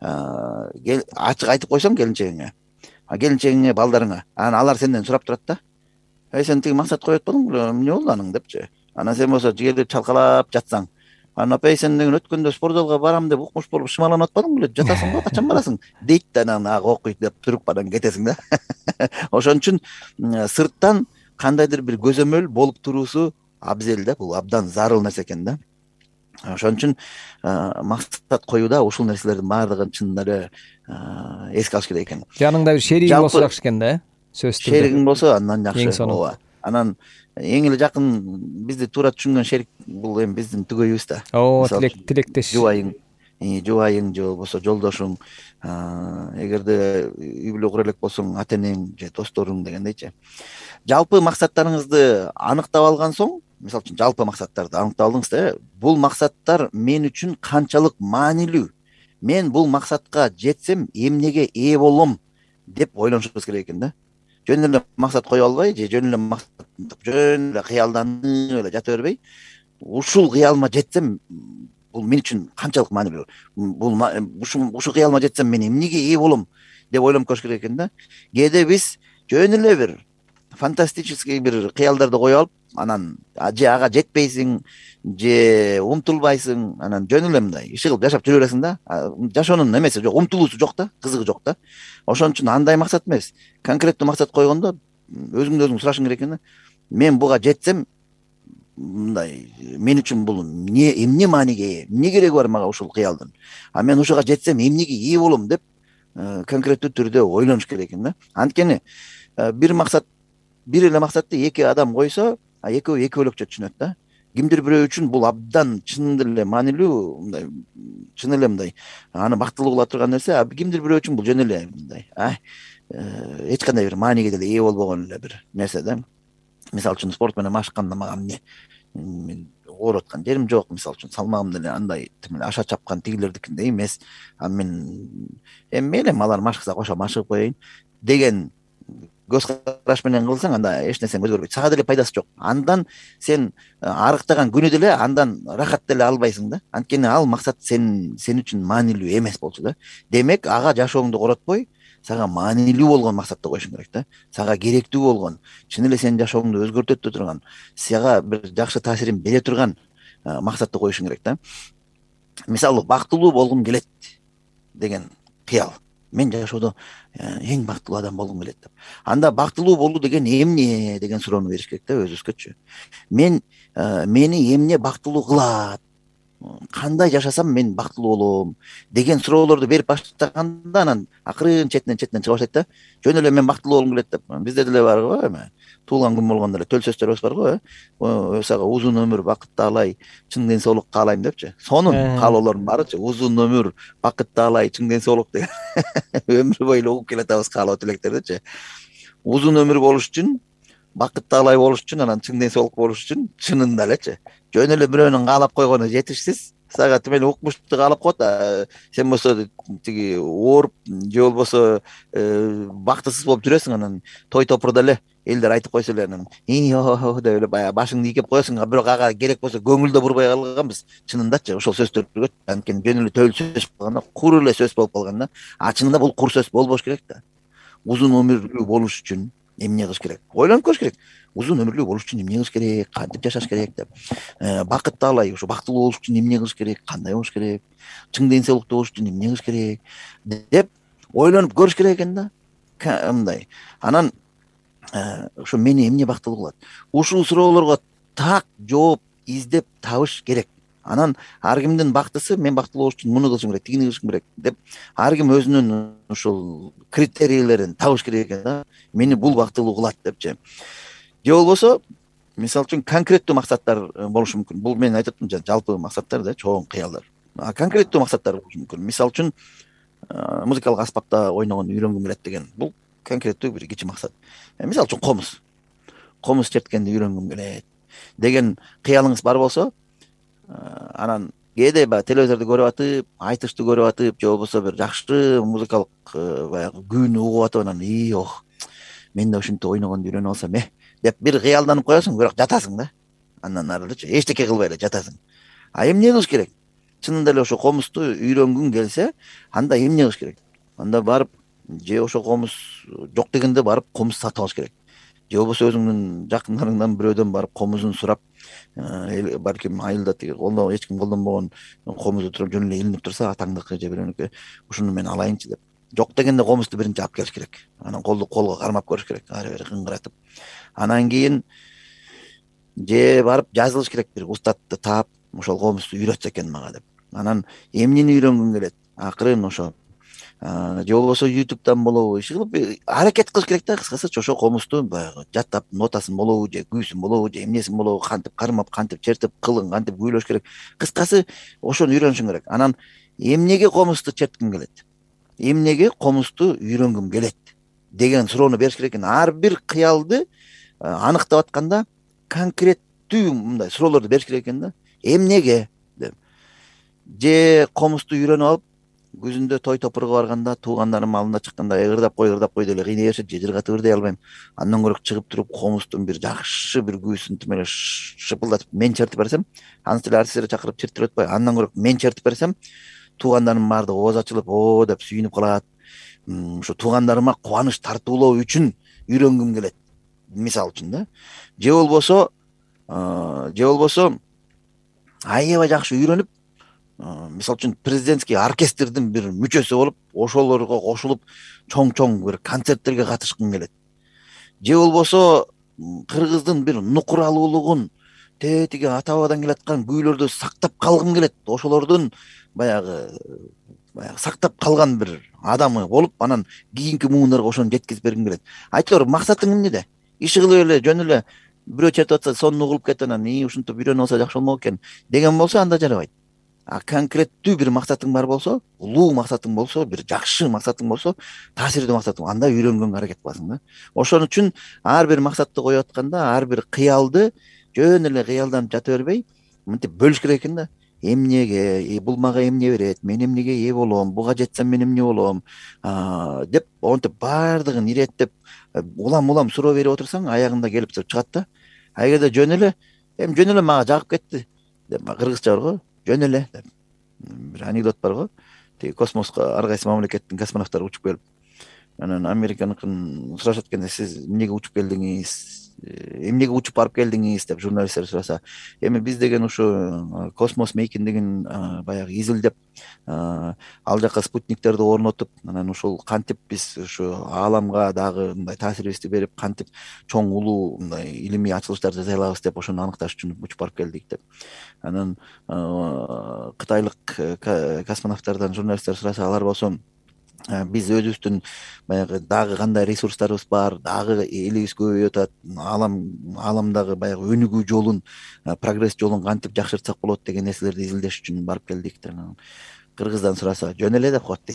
ачык айтып койсоң келинчегиңе, балдарыңа, анан алар сенден сурап турат да. Сен тиги максат коюп атпадыңбы? Эмне болду аның депчи. Анан сен болсо жигердеп чалкалап жатсаң, анан апай сен деген өткөндө спортзалга барам деп укмуш болуп шымаланып атпадың беле? Жатасың го, качан барасың? Дейт да, анан окуйт деп туруп анан кетесиң да. Ошон үчүн сырттан кандайдыр бир көзөмөл болуп туруусу абзел да, бул абдан зарыл нерсе экен да. Ошон үчүн максат коюуда ушул нерселердин баардыгын чынында эле эске алыш керек экен. Жаныңда бир шеригиң болсо жакшы экен да, сөзсүз түрдө. Шеригиң болсо андан жакшы. Ооба. Анан эң эле жакын бизди туура түшүнгөн шерик бул эми биздин түгөйүбүз да. Тилектеш. Жубайың же болбосо жолдошуң, эгерде үй бүлө кура элек болсоң, ата энең же досторуң дегендейчи. Жалпы максаттарыңызды аныктап алган соң, мисалы үчүн жалпы максаттарды аныктап алдыңыз да, бул максаттар мен үчүн канчалык маанилүү? Мен бул максатка жетсем эмнеге ээ болом деп ойлонушубуз керек экен да. Жөн эле максат кое албай, же жөн эле кыялданып эле жата бербей, ушул кыялыма жетсем бул мен үчүн канчалык маанилүү? Бул ушул кыялыма жетсем мен эмнеге ээ болом деп ойлонуп көрүш керек экен да. Кээде биз жөн эле бир фантастический бир кыялдарды коюп алып, анан же ага жетпейсиң, же умтулбайсың, анан жөн эле мындай иши кылып жашап жүрө бересиң да. Жашоонун эмеси жок, умтулуусу жок да, кызыгы жок да. Ошон үчүн андай максат эмес, конкреттүү максат койгондо өзүңдү өзүң сурашың керек экен да. Мен буга жетсем мындай мен үчүн бул эмне мааниге ээ, эмне кереги бар мага ушул кыялдын? Мен ушуга жетсем эмнеге ээ болом деп конкреттүү түрдө ойлонуш керек экен да. Анткени бир эле максатты эки адам койсо, экөө экөөлөкчө түшүнөт да. кимдир бирөө үчүн бул абдан чын эле маанилүү, мындай чын эле мындай аны бактылуу кыла турган нерсе. А кимдир бирөө үчүн бул жөн эле мындай эч кандай бир мааниге деле ээ болбогон эле бир нерсе да. Мисалы үчүн спорт менен машыкканда мага эмне, мен ооруп аткан жерим жок, мисалы үчүн салмагым деле андай тим эле аша чапкан тигилердикиндей эмес. Мен эми мейле алар машыкса кошо машыгып коеюн деген көз караш менен кылсаң, анда эч нерсең өзгөрбөйт, сага деле пайдасы жок. Андан сен арыктаган күнү деле андан рахат деле албайсың да. Анткени ал максат сен үчүн маанилүү эмес болчу да. Демек ага жашооңду коротпой, сага маанилүү болгон максатты коюшуң керек да. Сага керектүү болгон, чын эле сенин жашооңду өзгөртө турган, сага бир жакшы таасирин бере турган максатты коюшуң керек да. Мисалы, бактылуу болгум келет деген кыял. Мен жашоодо эң бактылуу адам болгум келет деп. Анда бактылуу болуу деген эмне деген суроону бериш керек да өзүбүзгөчү. Мени эмне бактылуу кылат? Кандай жашасам мен бактылуу болом деген суроолорду берип баштаганда, анан акырын четинен чыга баштайт да. Жөн эле мен бактылуу болгум келет деп. Бизде деле бар го эми. Туулган күн болгондо эле төл сөздөрүбүз бар го, сага узун өмүр, бакыт таалай, чың ден соолук каалайм депчи. Сонун каалоолордун баарычы узун өмүр, бакыт таалай, чың ден соолук деген өмүр бою эле угуп келатабыз каалоо тилектердичи. Узун өмүр болуш үчүн, бакыт таалай болуш үчүн, анан чың ден соолук болуш үчүн чынында элечи жөн эле бирөөнүн каалап койгону жетишсиз. Сага тим эле укмушту каалап коет, сен болсо тиги ооруп же болбосо бактысыз болуп жүрөсүң, анан той топурда эле элдер айтып койсо эле анан деп эле баягы башыңды ийкеп коесуң, бирок ага керек болсо көңүл да бурбай калганбыз чынындачы ошол сөздөргө. Анткени жөн эле төл сөз болгондо кур эле сөз болуп калган да. А чынында бул кур сөз болбош керек да. Узун өмүрлүү болуш үчүн эмне кылыш керек? Ойлонуп көрүш керек. Узун өмүрлүү болуш үчүн эмне кылыш керек, кантип жашаш керек деп. Бакыт таалай, ошо бактылуу болуш үчүн эмне кылыш керек, кандай болуш керек, чың ден соолуктуу болуш үчүн эмне кылыш керек деп ойлонуп көрүш керек экен да. Мындай. Анан ошо мени эмне бактылуу кылат? Ушул суроолорго так жооп издеп табыш керек. Анан ар кимдин бактысы, мен бактылуу болуш үчүн муну кылышым керек, тигини кылышым керек деп ар ким өзүнүн ушул критерийлерин табыш керек экен да. Мени бул бактылуу кылат депчи. Же болбосо, мисалы үчүн конкреттүү максаттар болушу мүмкүн. Бул мен айтып атам, жалпы максаттар да, чоң кыялдар. Конкреттүү максаттар болушу мүмкүн. Мисалы үчүн музыкалык аспапта ойногонду үйрөнгүм келет деген. Бул конкреттүү бир кичи максат. Мисалы үчүн комуз черткенди үйрөнгүм келет деген кыялыңыз бар болсо, анан кээде баягы телевизорду көрүп атып, айтышты көрүп атып, же болбосо бир жакшы музыкалык баягы күүнү угуп атып, анан мен да ушинтип ойногонду үйрөнүп алсам деп бир кыялданып коесуң, бирок жатасың да. Андан арылычы эчтеке кылбай эле жатасың. А эмне кылыш керек? Чынында эле ошо комузду үйрөнгүң келсе, анда эмне кылыш керек? Анда барып, же ошо комуз жок дегенде барып комуз сатып алыш керек. Же болбосо өзүңдүн жакындарыңдан бирөөдөн барып комузун сурап, балким айылда тиги эч ким колдонбогон комузду туруп жөн эле илинип турса, атаңдыкы же бирөөнүкү, ушуну мен алайынчы деп. Жок дегенде комузду биринчи алып келиш керек. Анан колго кармап көрүш керек, ары бери кыңгыратып. Анан кийин же барып жазылыш керек, бир устатты таап, ошол комузду үйрөтсө экен мага деп. Анан эмнени үйрөнгүң келет? Акырын ошо же болбосо ютубтан болобу, иши кылып аракет кылыш керек да. Кыскасы ошо комузду баягы жаттап, нотасын болобу, же күүсүн болобу, же эмнесин болобу, кантип кармап, кантип чертип, кылын кантип күүлөш керек. Кыскасы ошону үйрөнүшүң керек. Анан эмнеге комузду черткиң келет? Эмнеге комузду үйрөнгүм келет деген суроону бериш керек экен. Ар бир кыялды аныктап атканда конкреттүү мындай суроолорду бериш керек экен да. Эмнеге деп. Же комузду үйрөнүп алып, күзүндө той топурга барганда, туугандарым алдына чыкканда ырдап кой деле кыйнай беришет, же жыргатып ырдай албайм. Андан көрө чыгып туруп комуздун бир жакшы бир күүсүн тим эле шыпылдатып мен чертип берсем, анысы эле артисттерди чакырып чертип атпай, андан көрө мен чертип берсем, туугандарым баардыгы ооз ачылып, деп сүйүнүп калат. Ушу туугандарыма кубаныч тартуулоо үчүн үйрөнгүм келет, мисалы үчүн да. Же болбосо аябай жакшы үйрөнүп, мисалы үчүн президентский оркестрдин бир мүчөсү болуп, ошолорго кошулуп чоң бир концерттерге катышкым келет. Же болбосо кыргыздын бир нукуралуулугун, тиги ата бабадан келаткан күүлөрдү сактап калгым келет. Ошолордун баягы сактап калган бир адамы болуп, анан кийинки муундарга ошону жеткизип бергим келет. Айтор максатың эмнеде? Иши кылып эле жөн эле бирөө чертип атса сонун угулуп кетип анан ушинтип үйрөнүп алса жакшы болмок экен деген болсо анда жарабайт. А конкреттүү бир максатың бар болсо, улуу максатың болсо, бир жакшы максатың болсо, таасирдүү максатың, анда үйрөнгөнгө аракет кыласың да. Ошон үчүн ар бир максатты коюп атканда, ар бир кыялды жөн эле кыялданып жата бербей, мынтип бөлүш керек экен да. Эмнеге, бул мага эмне берет, мен эмнеге ээ болом, буга жетсем мен эмне болом деп монтип баардыгын иреттеп улам суроо берип отурсаң, аягында келип чыгат да. А эгерде жөн эле мага жагып кетти деп, кыргызча бар го, жөн эле деп бир анекдот бар го. Тиги космоско ар кайсы мамлекеттин космонавттары учуп келип, анан Американыкын сурашат экен, сиз эмнеге учуп келдиңиз, эмнеге учуп барып келдиңиз деп журналисттер сураса, эми биз деген ушу космос мейкиндигин баягы изилдеп, ал жака спутниктерди орнотуп, анан ушул кантип биз ушу ааламга дагы мындай таасирибизди берип, кантип чоң улуу мындай илимий ачылыштарды жасай алабыз деп ошону аныкташ үчүн учуп барып келдик деп. Анан кытайлык космонавттардан журналисттер сураса, алар болсо биз өзүбүздүн баягы дагы кандай ресурстарыбыз бар, дагы элибиз көбөйүп атат, ааламдагы баягы өнүгүү жолун, прогресс жолун кантип жакшыртсак болот деген нерселерди изилдеш үчүн барып келдик деп. Кыргыздан сураса, жөн эле деп коет дейт.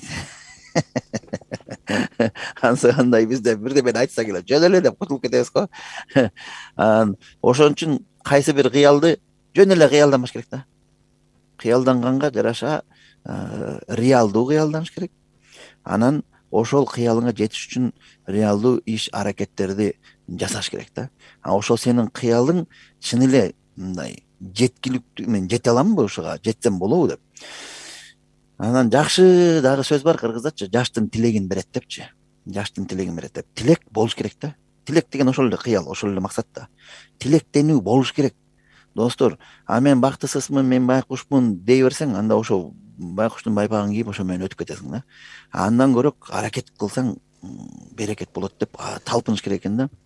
Андай бизде бирдемени айтсак эле жөн эле деп кутулуп кетебиз го. Ошон үчүн кайсы бир кыялды жөн эле кыялданбаш керек да. Кыялданганга жараша реалдуу кыялданыш керек. Анан ошол кыялыңа жетиш үчүн реалдуу иш аракеттерди жасаш керек да. Ошол сенин кыялың чын эле мындай жеткиликтүү, мен жете аламбы ушуга, жетсем болобу деп. Анан жакшы дагы сөз бар кыргызча, жаштын тилегин берет депчи. Жаштын тилегин берет деп. Тилек болуш керек да. Тилек деген ошол эле кыял, ошол эле максат да. Тилектенүү болуш керек. Достор, мен бактысызмын, мен байкушмун дей берсең, анда ошол байкуштун байпагын кийип ошо менен өтүп кетесиң да. Андан көрөк аракет кылсаң берекет болот деп талпыныш керек экен да.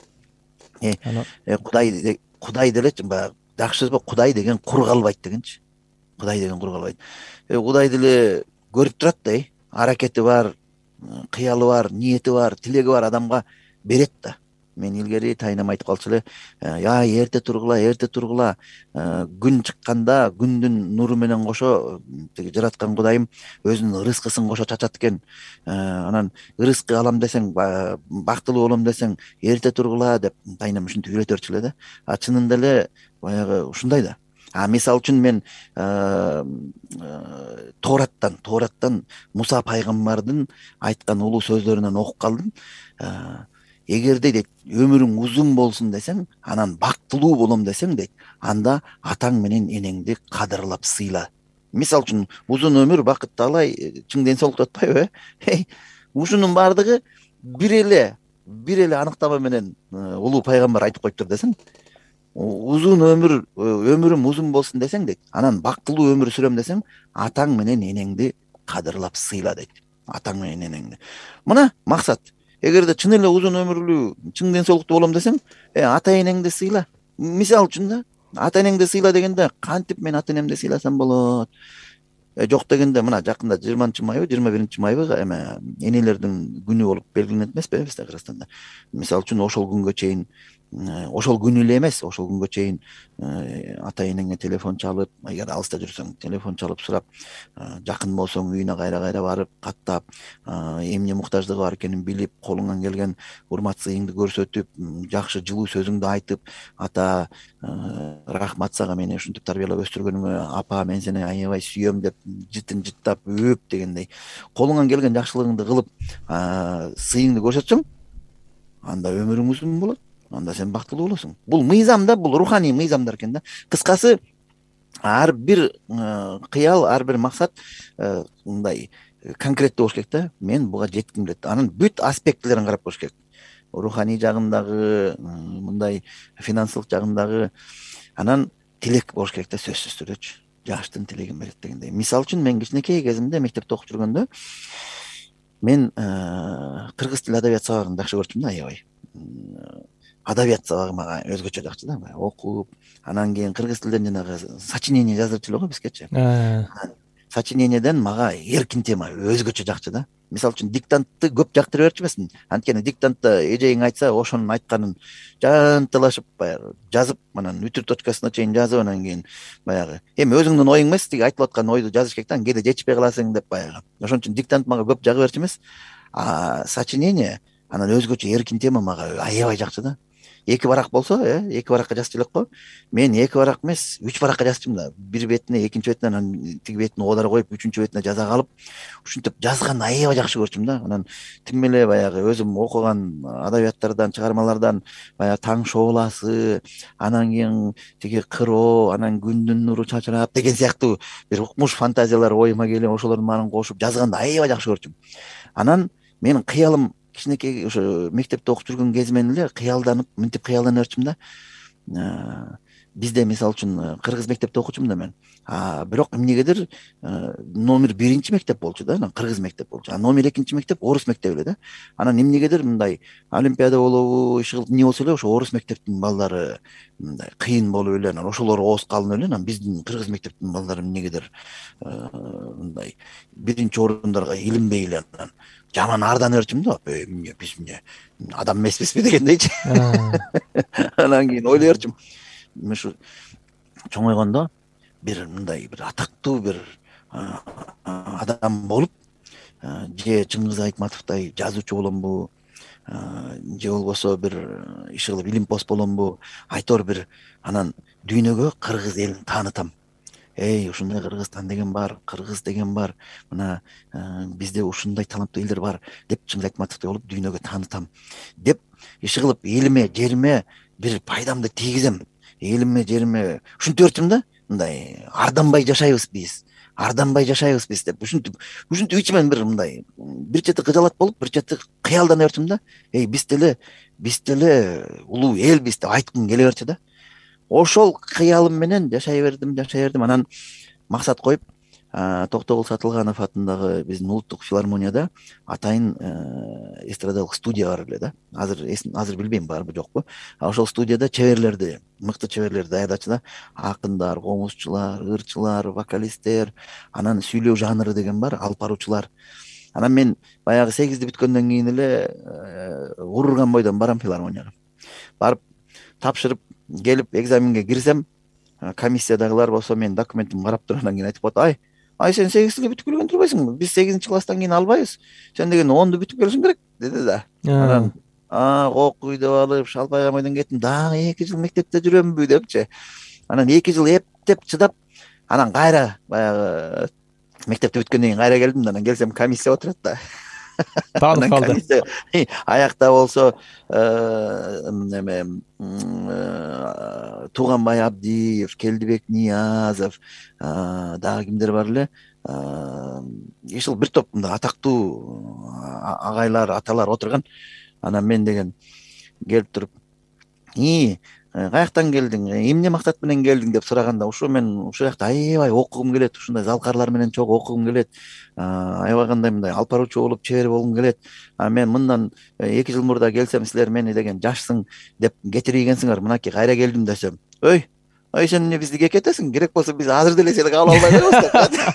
Кудай делечи, баягы жакшы сөз бар, Кудай деген кур калбайт дегенчи. Кудай деген кур калбайт. Кудай деле көрүп турат да, аракети бар, кыялы бар, ниети бар, тилеги бар адамга берет да. Мен илгери тайнам айтып калчу эле, эрте тургула, күн чыкканда күндүн нуру менен кошо тиги жараткан Кудайым өзүнүн ырыскысын кошо чачат экен. Анан ырыскы алам десең, бактылуу болом десең, эрте тургула деп тайнам ушинтип үйрөтөрчү эле да. Чынында эле баягы ушундай да. Мисал үчүн мен Тоораттан Муса пайгамбардын айткан улуу сөздөрүнөн окуп калдым. Эгерде дейт, өмүрүң узун болсун десең, анан бактылуу болом десең дейт, анда атаң менен энеңди кадырлап сыйла. Мисал үчүн узун өмүр, бакыт таалай, чың ден соолукту атпайбы? Ушунун баардыгы бир эле аныктама менен улуу пайгамбар айтып коюптур десең. Узун өмүрүм узун болсун десең дейт, анан бактылуу өмүр сүрөм десең, атаң менен энеңди кадырлап сыйла дейт. Атаң менен энеңди. Мына максат. Эгерде чын эле узун өмүрлүү, чың ден соолуктуу болом десең, ата энеңди сыйла. Мисал үчүн да, ата энеңди сыйла дегенде, кантип мен ата энемди сыйласам болот? Жок дегенде, мына жакында 20-майбы, 21-майбы энелердин күнү болуп белгиленет эмеспи бизде Кыргызстанда. Мисал үчүн ошол күнгө чейин, ошол күнү эле эмес, ошол күнгө чейин ата энеңе телефон чалып, эгер алыста жүрсөң, телефон чалып сурап, жакын болсоң үйүнө кайра барып, каттап, эмне муктаждыгы бар экенин билип, колуңан келген урмат сыйыңды көрсөтүп, жакшы жылуу сөзүңдү айтып, ата рахмат сага, мени ушинтип тарбиялап өстүргөнүңө, апа мен сени аябай сүйөм деп жытын жыттап өөп дегендей колуңан келген жакшылыгыңды кылып, сыйыңды көрсөтсөң, анда өмүрүң узун болот. Анда сен бактылуу болосуң. Бул мыйзам да, бул руханий мыйзамдар экен да. Кыскасы, ар бир кыял, ар бир максат мындай конкреттүү болуш керек да. Мен буга жетким келет. Анын бүт аспектилерин карап коюш керек. Руханий жагындагы, мындай финансылык жагындагы, анан тилек болуш керек да, сөзсүз түрдөчү. Жаштын тилегин берет дегендей. Мисал үчүн мен кичинекей кезимде мектепте окуп жүргөндө мен кыргыз тил адабият сабагын жакшы көрчүм да, аябай. Адабият сабагы мага өзгөчө жакчы да, окуп, анан кийин кыргыз тилден жанагы сочинение жаздырчу эле го бизгечи. Сочинениеден мага эркин тема өзгөчө жакчы да. мисалы үчүн диктантты көп жактыра берчү эмесмин. Анткени диктантта эжең айтса ошонун айтканын жанталашып баягы жазып, анан үтүр точкасына чейин жазып, анан кийин баягы эми өзүңдүн оюң эмес, тиги айтылып аткан ойду жазыш керек да, кээде жетишпей каласың деп баягы. Ошон үчүн диктант мага көп жага берчү эмес. Сочинение анан өзгөчө эркин тема мага аябай жакчу да. 2 барак болсо, 2 баракка жазчу элек го. Мен 2 барак эмес, 3 баракка жазчумун да. Бир бетине, экинчи бетине, анан тиги бетине оодара коюп, үчүнчү бетине жаза калып, ушинтип жазганды аябай жакшы көрчүмүн да. Анан тим эле баягы өзүм окуган адабияттардан, чыгармалардан баягы Таң шооласы, анан кийин тиги Кыроо, анан Күндүн нуру чачырап деген сыяктуу бир укмуш фантазиялар оюма келип, ошолордун баарын кошуп жазганды аябай жакшы көрчүмүн. Анан менин кыялым кичинекей ошо мектепте окуп жүргөн кезимен эле кыялданып, мынтип кыялдана берчүмүн да. Бизде мисалы үчүн кыргыз мектепте окучумун да мен. Бирок эмнегедир номер 1 мектеп болчу да, анан кыргыз мектеп болчу. Номер 2 мектеп орус мектеби эле да. Анан эмнегедир мындай олимпиада болобу, иши кылып эмне болсо эле ошо орус мектептин балдары мындай кыйын болуп эле, анан ошолор ооз калынып эле, анан биздин кыргыз мектептин балдары эмнегедир мындай 1-орундарга илинбей эле анан жаман ардана берчүмүн да. Эмне биз эмне адам эмеспизби дегендейчи. Анан кийин ойлой берчүмүн. Ушу чоңойгондо бир мындай бир атактуу бир адам болуп, же Чыңгыз Айтматовдой жазуучу боломбу, же болбосо бир иши кылып илимпоз боломбу, айтор бир анан дүйнөгө кыргыз элин таанытам. Ушундай Кыргызстан деген бар, кыргыз деген бар, мына бизде ушундай таланттуу элдер бар деп Чыңгыз Айтматовдой болуп дүйнөгө таанытам деп иши кылып элиме, жериме бир пайдамды тийгизем. Элиме, жериме ушинтип берчүмүн да. Мындай арданбай жашайбыз биз деп ушинтип ичимен бир мындай бир чети кыжалат болуп, бир чети кыялдана берчүмүн да. Биз деле улуу элбиз деп айткым келе берчү да. Ошол кыялым менен жашай бердим. Анан максат коюп, Токтогул Сатылганов атындагы биздин улуттук филармонияда атайын эстрадалык студия бар эле да. Азыр билбейм барбы жокпу. Ошол студияда чеберлерди, мыкты чеберлерди даярдачу да. Акындар, комузчулар, ырчылар, вокалисттер, анан сүйлөө жанры деген бар, алып баруучулар. Анан мен баягы 8-ди бүткөндөн кийин эле урурган бойдон барам филармонияга. Барып тапшырып келип экзаменге кирсем, комиссиядагылар болсо менин документимди карап туруп анан кийин айтып коет: Ай сен 8-ге бүтүп келген турбайсыңбы? Биз 8-класстан кийин албайбыз. Сен деген 10-ду бүтүп келишиң керек деди да. Анан окуй деп алып шалпай камайдан кеттим. Дагы 2 жыл мектепте жүрөмбү депчи. Анан 2 жыл эптеп чыдап, анан кайра баягы мектепте бүткөндөн кийин кайра келдим да, анан келсем комиссия отурат да. Таанып калды. Аякта болсо Туганбай Абдиев, Келдибек Ниязов, дагы кимдер бар эле. Ишил бир топ мындай атактуу агайлар, аталар отурган. Анан мен деген келип туруп: каяктан келдиң, эмне максат менен келдиң деп сураганда, мен ушул жакта аябай окугум келет, ушундай залкарлар менен чогуу окугум келет, аябай кандай мындай алып баруучу болуп чебер болгум келет. Мен мындан 2 жыл мурда келсем, силер мени деген жашсың деп кетиргенсиңер, мынакей кайра келдим десем: Ой сен эмне бизди кекетесиң? Керек болсо биз азыр деле сени кабыл албай коебуз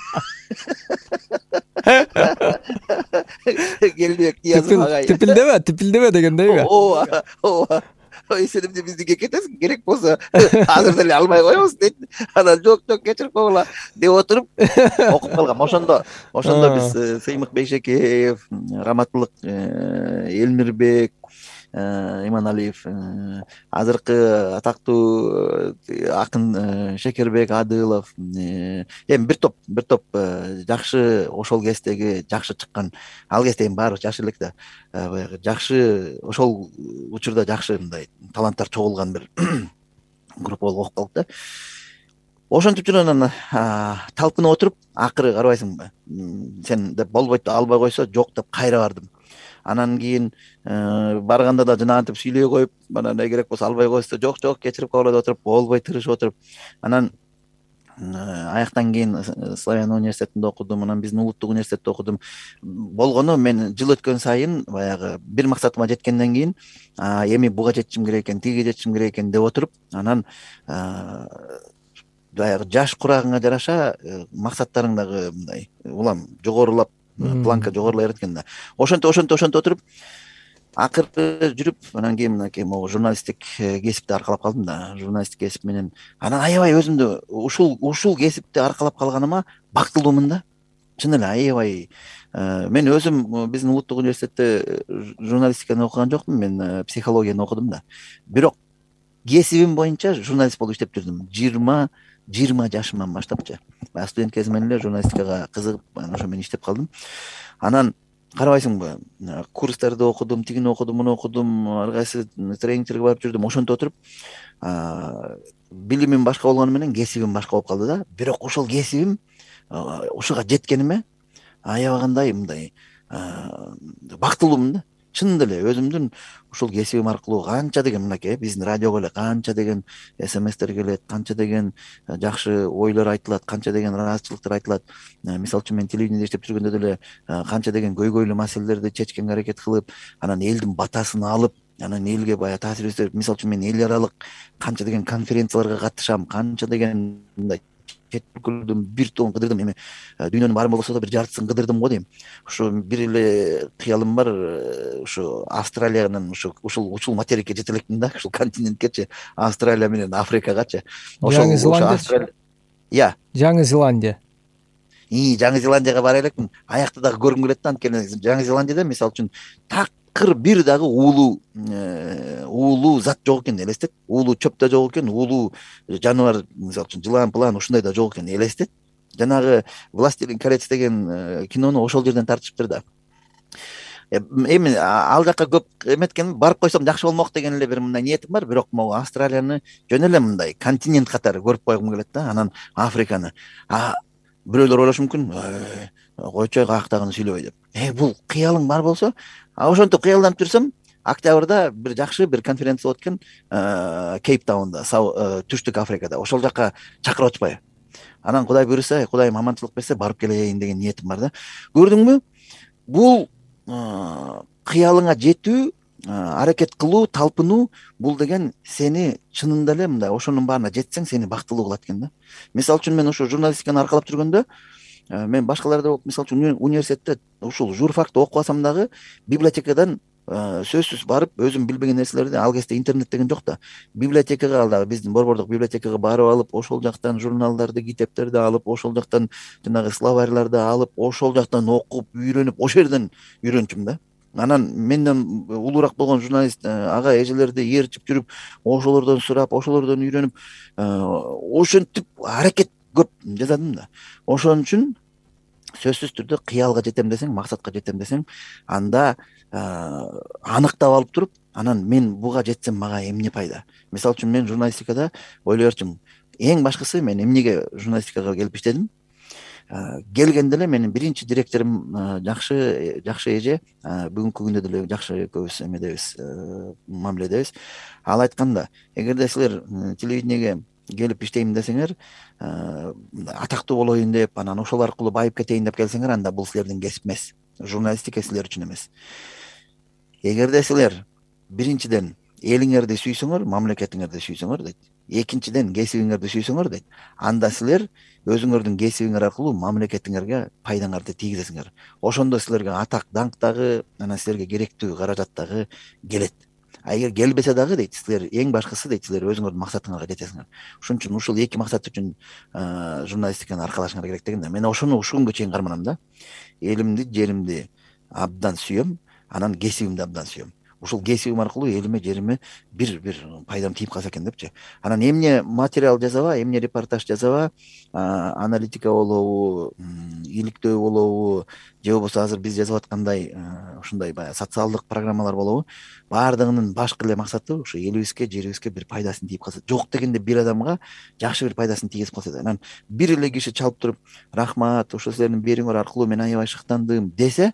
деп. Келдибек Ниязов агай. Типилдебе дегендейби? Ооба. Ой сен эмне бизди кекетесиң? Керек болсо азыр деле албай коебуз дейт. Анан жок кечирип койгула деп отуруп окуп калгам. Ошондо биз Сыймык Бейшекеев, Раматылык Элмирбек, Иманалиев, азыркы атактуу акын Шекербек Адылов, эми бир топ жакшы, ошол кездеги жакшы чыккан, ал кезде эми баары жаш элек да, баягы жакшы, ошол учурда жакшы мындай таланттар чогулган бир группа болуп окуп калдык да. Ошентип жүрүп анан талпынып отуруп, акыры карабайсыңбы, сен деп болбойт, албай койсо жок деп кайра бардым. Анан кийин барганда да жанагынтип сүйлөй коюп, анан керек болсо албай койсо жок кечирип койгула деп отуруп, болбой тырышып отуруп, анан аяктан кийин Славян университетинде окудум, анан биздин улуттук университетте окудум. Болгону мен жыл өткөн сайын баягы бир максатыма жеткенден кийин эми буга жетишим керек экен, тиге жетишим керек экен деп отуруп, анан баягы жаш курагыңа жараша максаттарың дагы мындай улам жогорулап планка жогорулай берет экен да. Ошентип отуруп акыры жүрүп анан кийин мынакей могу журналисттик кесипти аркалап калдым да. Журналисттик кесип менен анан аябай өзүмдү ушул кесипти аркалап калганыма бактылуумун да. Чын эле аябай. Мен өзүм биздин улуттук университетте журналистиканы окуган жокмун, мен психологияны окудум да. Бирок кесибим боюнча журналист болуп иштеп жүрдүм. 20 жашымдан баштапчы. Баягы студент кезимден эле журналистикага кызыгып, ошо менен иштеп калдым. Анан карабайсыңбы, курстарды окудум, тигини окудум, муну окудум, ар кайсы тренингтерге барып жүрдүм. Ошентип отуруп, билимим башка болгону менен кесибим башка болуп калды да. Бирок ошол кесибим ушуга жеткениме аябагандай мындай бактылуумун да. Чынында эле өзүмдүн ушул кесибим аркылуу канча деген мынакей биздин радиого эле канча деген смстер келет, канча деген жакшы ойлор айтылат, канча деген ыраазычылыктар айтылат. Мисалы үчүн мен телевидениеде иштеп жүргөндө деле канча деген көйгөйлүү маселелерди чечкенге аракет кылып, анан элдин батасын алып, анан элге баягы таасир өстүрүп, мисалы үчүн мен эл аралык канча деген конференцияларга катышам, канча деген мындай чет өлкөлөрдөн бир тоон кыдырдым. Эми дүйнөнүн баарын болбосо да бир жартысын кыдырдым го дейм. Ушу бир эле кыялым бар, ушу Австралиянын ушул материкке жете электин да, ушул континенткечи, Австралия менен Африкагачы. Жаңы Зеландия. Жаңы Зеландия. Жаңы Зеландияга бара элекмин. Аякты дагы көргүм келет да. Анткени Жаңы Зеландияда мисалы үчүн такыр бир дагы уулуу зат жок экен, элестет. Уулуу чөп да жок экен, уулуу жаныбар, мисалы үчүн жылан план ушундай да жок экен, элестет. Жанагы Властелин колец деген кинону ошол жерден тартышыптыр да. Эми ал жака көп эметкен, барып койсом жакшы болмок деген эле бир мындай ниетим бар. Бирок могу Австралияны жөн эле мындай континент катары көрүп койгум келет да. Анан Африканы бирөөлөр ойлошу мүмкүн, койчу каяктагыны сүйлөбөй деп. Бул кыялың бар болсо, ошентип кыялданып жүрсөм, октябрда бир жакшы бир конференция болот экен Кейптаунда, Түштүк Африкада. Ошол жака чакырып атышпайбы? Анан Кудай буйруса, Кудайым аманчылык берсе, барып келейин деген ниетим бар да. Көрдүңбү? Бул кыялыңа жетүү, аракет кылуу, талпынуу, бул деген сени чынында эле мындай ошонун баарына жетсең, сени бактылуу кылат экен да. Мисалы үчүн мен ушу журналистиканы аркалап жүргөндө, мен башкаларда мисалы үчүн университетте ушул журфакты окубасам дагы библиотекадан сөзсүз барып, өзүм билбеген нерселерди, ал кезде интернет деген жок да. Библиотекага, ал дагы биздин борбордук библиотекага барып алып, ошол жактан журналдарды, китептерди алып, ошол жактан жанагы словарьларды алып, ошол жактан окуп, үйрөнүп, ошол жерден үйрөнчүм да. Анан менден улуураак болгон журналист ага эжелерди ээрчип жүрүп, ошолордон сурап, ошолордон үйрөнүп, ошентип аракет көп жасадым да. Ошон үчүн сөзсүз түрдө кыялга жетем десең, максатка жетем десең, анда аныктап алып туруп, анан мен буга жетсем мага эмне пайда? Мисалы үчүн мен журналистикада ойлой берчүмүн. Эң башкысы мен эмнеге журналистикага келип иштедим? Келгенде эле менин биринчи директорум жакшы эже, бүгүнкү күндө деле жакшы экөөбүз эмедебиз, мамиледебиз. Ал айтканда, эгерде силер телевидениеге келип иштейм десеңер, атактуу болоюн деп, анан ошол аркылуу байып кетейин деп келсеңер, анда бул силердин кесип эмес. Журналистика силер үчүн эмес. Эгерде силер биринчиден элиңерди сүйсөңөр, мамлекетиңерди сүйсөңөр дейт. Экинчиден кесибиңерди сүйсөңөр дейт. Анда силер өзүңөрдүн кесибиңер аркылуу мамлекетиңерге пайдаңарды тийгизесиңер. Ошондо силерге атак, данк дагы, анан силерге керектүү каражат дагы келет. Эгер келбесе дагы дейт, силер эң башкысы дейт, силер өзүңөрдүн максатыңарга жетесиңер. Ошон үчүн ушул эки максат үчүн журналистиканы аркалашыңар керек деген да. Мен ошону ушул күнгө чейин карманам да. Элимди, жеримди абдан сүйөм, анан кесибимди абдан сүйөм. Ушул кесибим аркылуу элиме, жериме бир пайдам тийип калса экен депчи. Анан эмне материал жазаба, эмне репортаж жазаба, аналитика болобу, иликтөө болобу, же болбосо азыр биз жазып аткандай ушундай баягы социалдык программалар болобу, баардыгынын башкы эле максаты ушу элибизге, жерибизге бир пайдасын тийип калса. Жок дегенде бир адамга жакшы бир пайдасын тийгизип калса да. Анан бир эле киши чалып туруп, рахмат, ошо силердин берүүңөр аркылуу мен аябай шыктандым десе,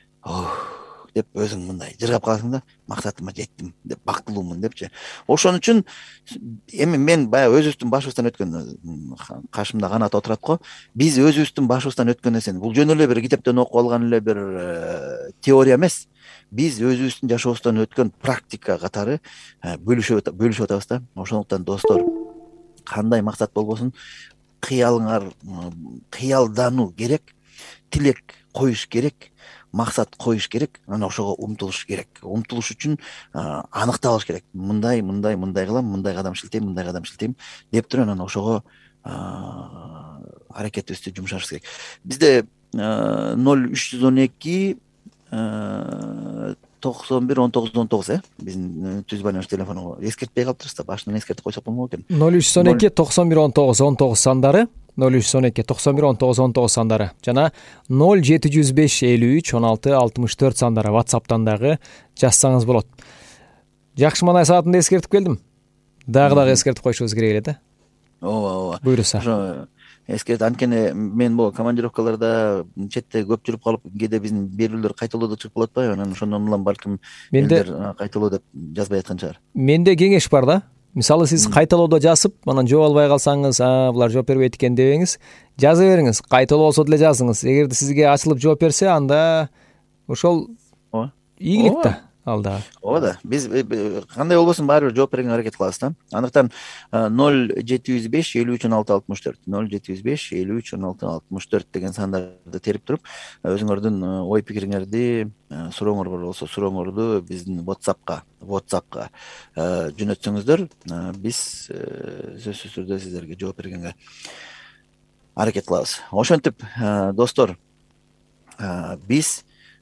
деп өзүң мындай жыргап каласың да, максатыма жеттим деп, бактылуумун депчи. Ошон үчүн эми мен баягы өзүбүздүн башыбыздан өткөн, кашымда канат отурат го, биз өзүбүздүн башыбыздан өткөн нерсени, бул жөн эле бир китептен окуп алган эле бир теория эмес. Биз өзүбүздүн жашообуздан өткөн практика катары бөлүшүп атабыз да. Ошондуктан достор, кандай максат болбосун, кыялдануу керек. тилек коюш керек, максат коюш керек, анан ошого умтулуш керек. Умтулуш үчүн аныкталыш керек. Мындай кылам, мындай кадам шилтейм деп туруп анан ошого аракетибизди жумшашыбыз керек. Бизде 0312 91 19 19 биздин түз байланыш телефону. Эскертпей калыптырбыз да, башынан эскертип койсок болмок экен. 0312 91 19 19 сандары, 0312 91 19 19 сандары жана 0705 53 16 64 сандары WhatsApp'тан дагы жазсаңыз болот. Жакшы, манай саатында эскертип келдим. Дагы эскертип коюшубуз керек эле да. Ооба. Буйруса. Ошо эскерт, анткени мен могу командировкаларда четте көп жүрүп калып, кээде биздин берүүлөр кайталоодо чыгып калат атпайбы, анан ошондон улам балким элдер кайталоо деп жазбай аткан чыгар. Менде кеңеш бар да. Мисалы сиз кайталоодо жазып, анан жооп албай калсаңыз, булар жооп бербейт экен дебеңиз, жаза бериңиз. Кайталоо болсо деле жазыңыз. Эгерде сизге ачылып жооп берсе, анда ошол ийгилик да. Алда. Ооба да. Биз кандай болбосун баары бир жооп бергенге аракет кылабыз да. Андыктан 0705 53 16 64 0705 53 16 64 деген сандарды терип туруп, өзүңөрдүн ой пикириңерди, сурооңор болсо сурооңорду биздин WhatsApp'ка жөнөтсөңүздөр, биз сөзсүз түрдө сиздерге жооп бергенге аракет кылабыз. Ошентип, достор, биз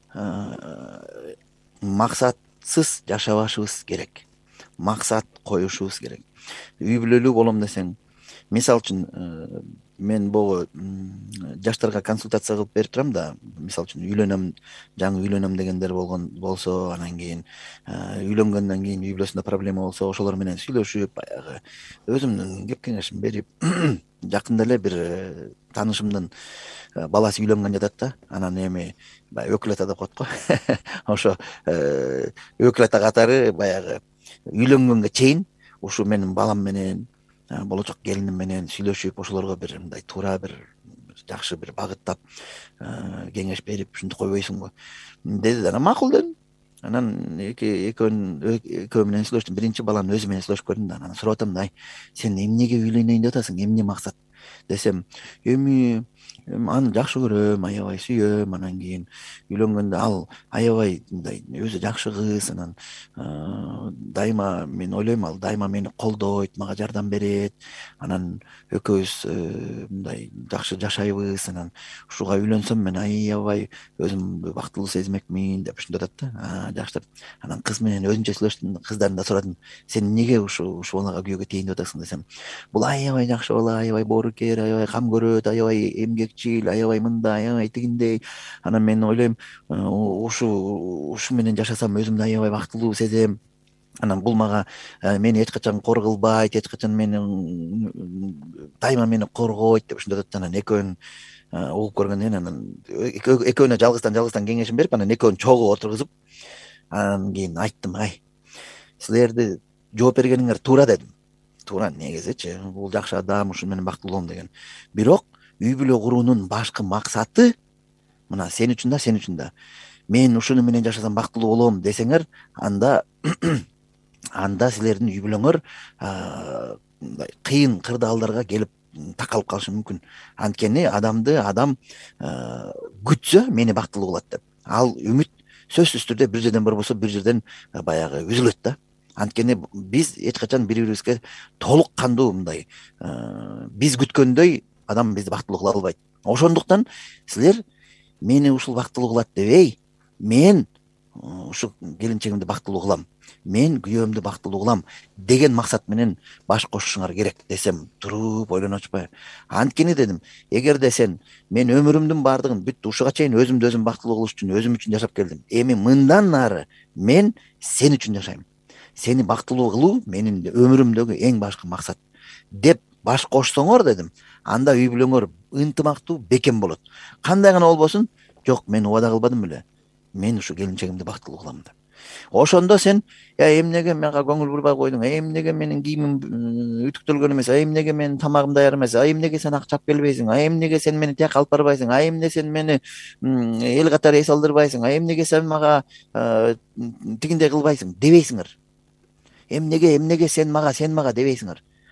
максатсыз жашабашыбыз керек. Максат коюшубуз керек. Үй бүлөлүү болом десең, мисалы үчүн мен богу жаштарга консультация кылып берип турам да. Мисалы үчүн жаңы үйлөнөм дегендер болсо, анан кийин үйлөнгөндөн кийин үй бүлөсүндө проблема болсо, ошолор менен сүйлөшүп, баягы өзүмдүн кеп кеңешим берип, жакында эле бир таанышымдын баласы үйлөнгөн жатат да. Анан эми баягы өкүл ата деп коет го. Ошо өкүл ата катары баягы үйлөнгөнгө чейин ушу менин балам менен, болочок келиним менен сүйлөшүп, ошолорго бир мындай туура бир жакшы бир багыттап кеңеш берип, ушинтип койбойсуңбу деди. Анан макул дедим. Анан экөө менен сүйлөштүм. Биринчи баланын өзү менен сүйлөшүп көрдүм да. Анан сурап атам, сен эмнеге үйлөнөйүн деп атасың, эмне максат десем, эми аны жакшы көрөм, аябай сүйөм, анан кийин үйлөнгөндө ал аябай мындай өзү жакшы кыз, анан дайыма мен ойлойм, ал дайыма мени колдойт, мага жардам берет, анан экөөбүз мындай жакшы жашайбыз, анан ушуга үйлөнсөм мен аябай өзүмдү бактылуу сезмекмин деп ушинтип атат да. Жакшы деп анан кыз менен өзүнчө сүйлөштүм, кыздан да сурадым, сен эмнеге ушу балага күйөөгө тийин деп атасың десем, бул аябай жакшы бала, аябай боорукер, аябай кам көрөт, аябай эмгекчил, аябай мындай, аябай тигиндей. Анан мен ойлойм, ушу менен жашасам өзүмдү аябай бактылуу сезем. Анан бул мага мени эч качан кор кылбайт, эч качан дайыма мени коргойт деп ушинтип атат. Анан экөөнүн угуп көргөндөн кийин анан экөөнө жалгыздан кеңешим берип, анан экөөнү чогуу отургузуп, анан кийин айттым, силерди жооп бергениңер туура дедим. Туура негизичи, бул жакшы адам, ушун менен бактылуу болом деген. Бирок үй бүлө куруунун башкы максаты мына сен үчүн да. Мен ушуну менен жашасам бактылуу болом десеңер, анда силердин үй бүлөңөр мындай кыйын кырдаалдарга келип такалып калышы мүмкүн. Анткени адам күтсө мени бактылуу кылат деп. Ал үмүт сөзсүз түрдө бир жерден болбосо бир жерден баягы үзүлөт да. Анткени биз эч качан бири-бирибизге толук кандуу мындай биз күткөндөй адам бизди бактылуу кыла албайт. Ошондуктан силер мени ушул бактылуу кылат дебей, мен ушу келинчегимди бактылуу кылам, мен күйөөмдү бактылуу кылам деген максат менен баш кошушуңар керек десем, туруп ойлонуп атышпайбы? Анткени дедим, эгерде сен мен өмүрүмдүн баардыгын бүт ушуга чейин өзүмдү өзүм бактылуу кылыш үчүн өзүм үчүн жашап келдим. Эми мындан нары мен сен үчүн жашайм. Сени бактылуу кылуу менин өмүрүмдөгү эң башкы максат деп баш кошсоңор дедим, анда үй бүлөңөр ынтымактуу, бекем болот. Кандай гана болбосун, жок мен убада кылбадым беле, мен ушу келинчегимди бактылуу кылам деп. Ошондо сен эмнеге мага көңүл бурбай койдуң, эмнеге менин кийимим үтүктөлгөн эмес, эмнеге менин тамагым даяр эмес, эмнеге сен акча алып келбейсиң, эмнеге сен мени тияка алып барбайсың, эмне сен мени эл катары эс алдырбайсың, эмнеге сен мага тигиндей кылбайсың дебейсиңер. Эмнеге сен мага дебейсиңер.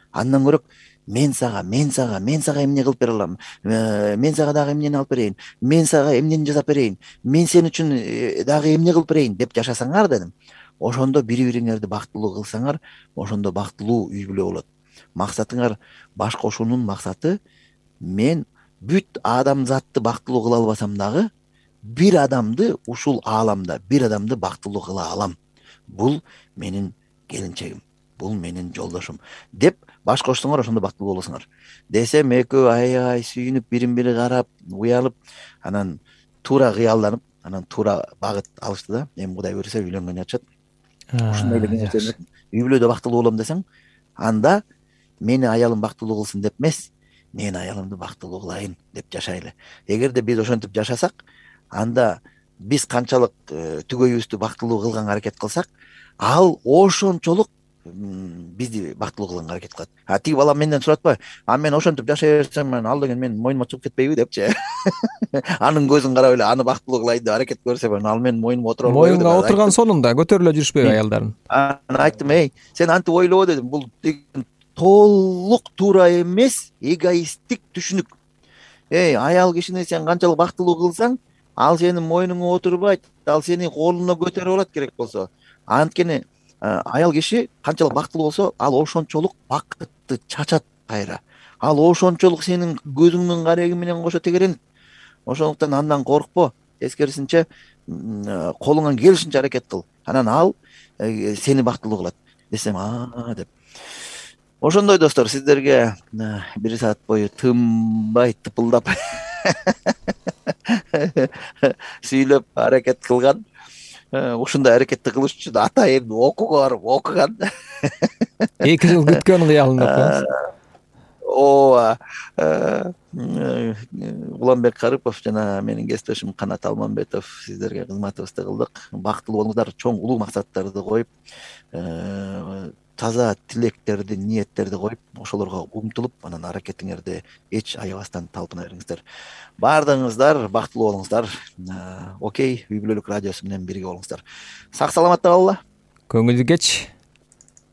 Андан көрөк мен сага эмне кылып бере алам, мен сага дагы эмнени алып берейин, мен сага эмнени жасап берейин, мен сен үчүн дагы эмне кылып берейин деп жашасаңар дедим, ошондо бири бириңерди бактылуу кылсаңар, ошондо бактылуу үй бүлө болот. Максатыңар баш кошуунун максаты мен бүт адамзатты бактылуу кыла албасам дагы бир адамды ушул ааламда бир адамды бактылуу кыла алам. Бул менин келинчегим, бул менин жолдошум деп баш кошсоңор, ошондо бактылуу болосуңар. Десем экөө аябай сүйүнүп, бирин бири карап, уялып, анан туура кыялданып, анан туура багыт алышты да. Эми Кудай буйруса үйлөнгөн жатышат. Ушундай эле кеңеш. Үй бүлөдө бактылуу болом десең, анда мени аялым бактылуу кылсын деп эмес, мен аялымды бактылуу кылайын деп жашайлы. Эгерде биз ошентип жашасак, анда биз канчалык түгөйүбүздү бактылуу кылганга аракет кылсак, ал ошончолук бизди бактылуу кылганга аракет кылат. Тиги бала менден суратпа, мен ошентип жашай берсем, ал деген менин мойнума чыгып кетпейби депчи. Анын көзүн карап эле аны бактылуу кылайын деп аракет көрсөм, ал менин мойнума отура албайбы деп. Моюнга отурган сонунда көтөрүлө жүрүшпөйбү аялдардын? Анан айттым, сен антип ойлобо дедим, бул толук туура эмес, эгоисттик түшүнүк. Аял кишини сен канчалык бактылуу кылсаң, ал сенин мойнуңа отурбайт, ал сени колуна көтөрүп алат керек болсо. Анткени аял киши канчалык бактылуу болсо, ал ошончолук бакытты чачат кайра. Ал ошончолук сенин көзүңдүн кареги менен кошо тегеренет. Ошондуктан андан коркпо, тескерисинче колуңан келишинче аракет кыл. Анан ал сени бактылуу кылат. Десем, деп. Ошондой достор, сиздерге 1 саат бою тынбай тыпылдап сүйлөп аракет кылган. Ушундай аракетти кылыш үчүн атайын окууга барып окуган. 2 жыл күткөн кыялында. Ооба. Уланбек Карыпов жана менин кесиптешим Канат Алмамбетов сиздерге кызматыбызды кылдык. Бактылуу болуңуздар, чоң улуу максаттарды коюп, таза тилектерди, ниеттерди коюп, ошолорго умтулуп, анан аракетиңерди эч аябастан талпына бериңиздер. Баардыгыңыздар бактылуу болуңуздар. Окей, үй бүлөлүк радиосу менен бирге болуңуздар. Сак саламатта калгыла. Көңүлдүү кеч.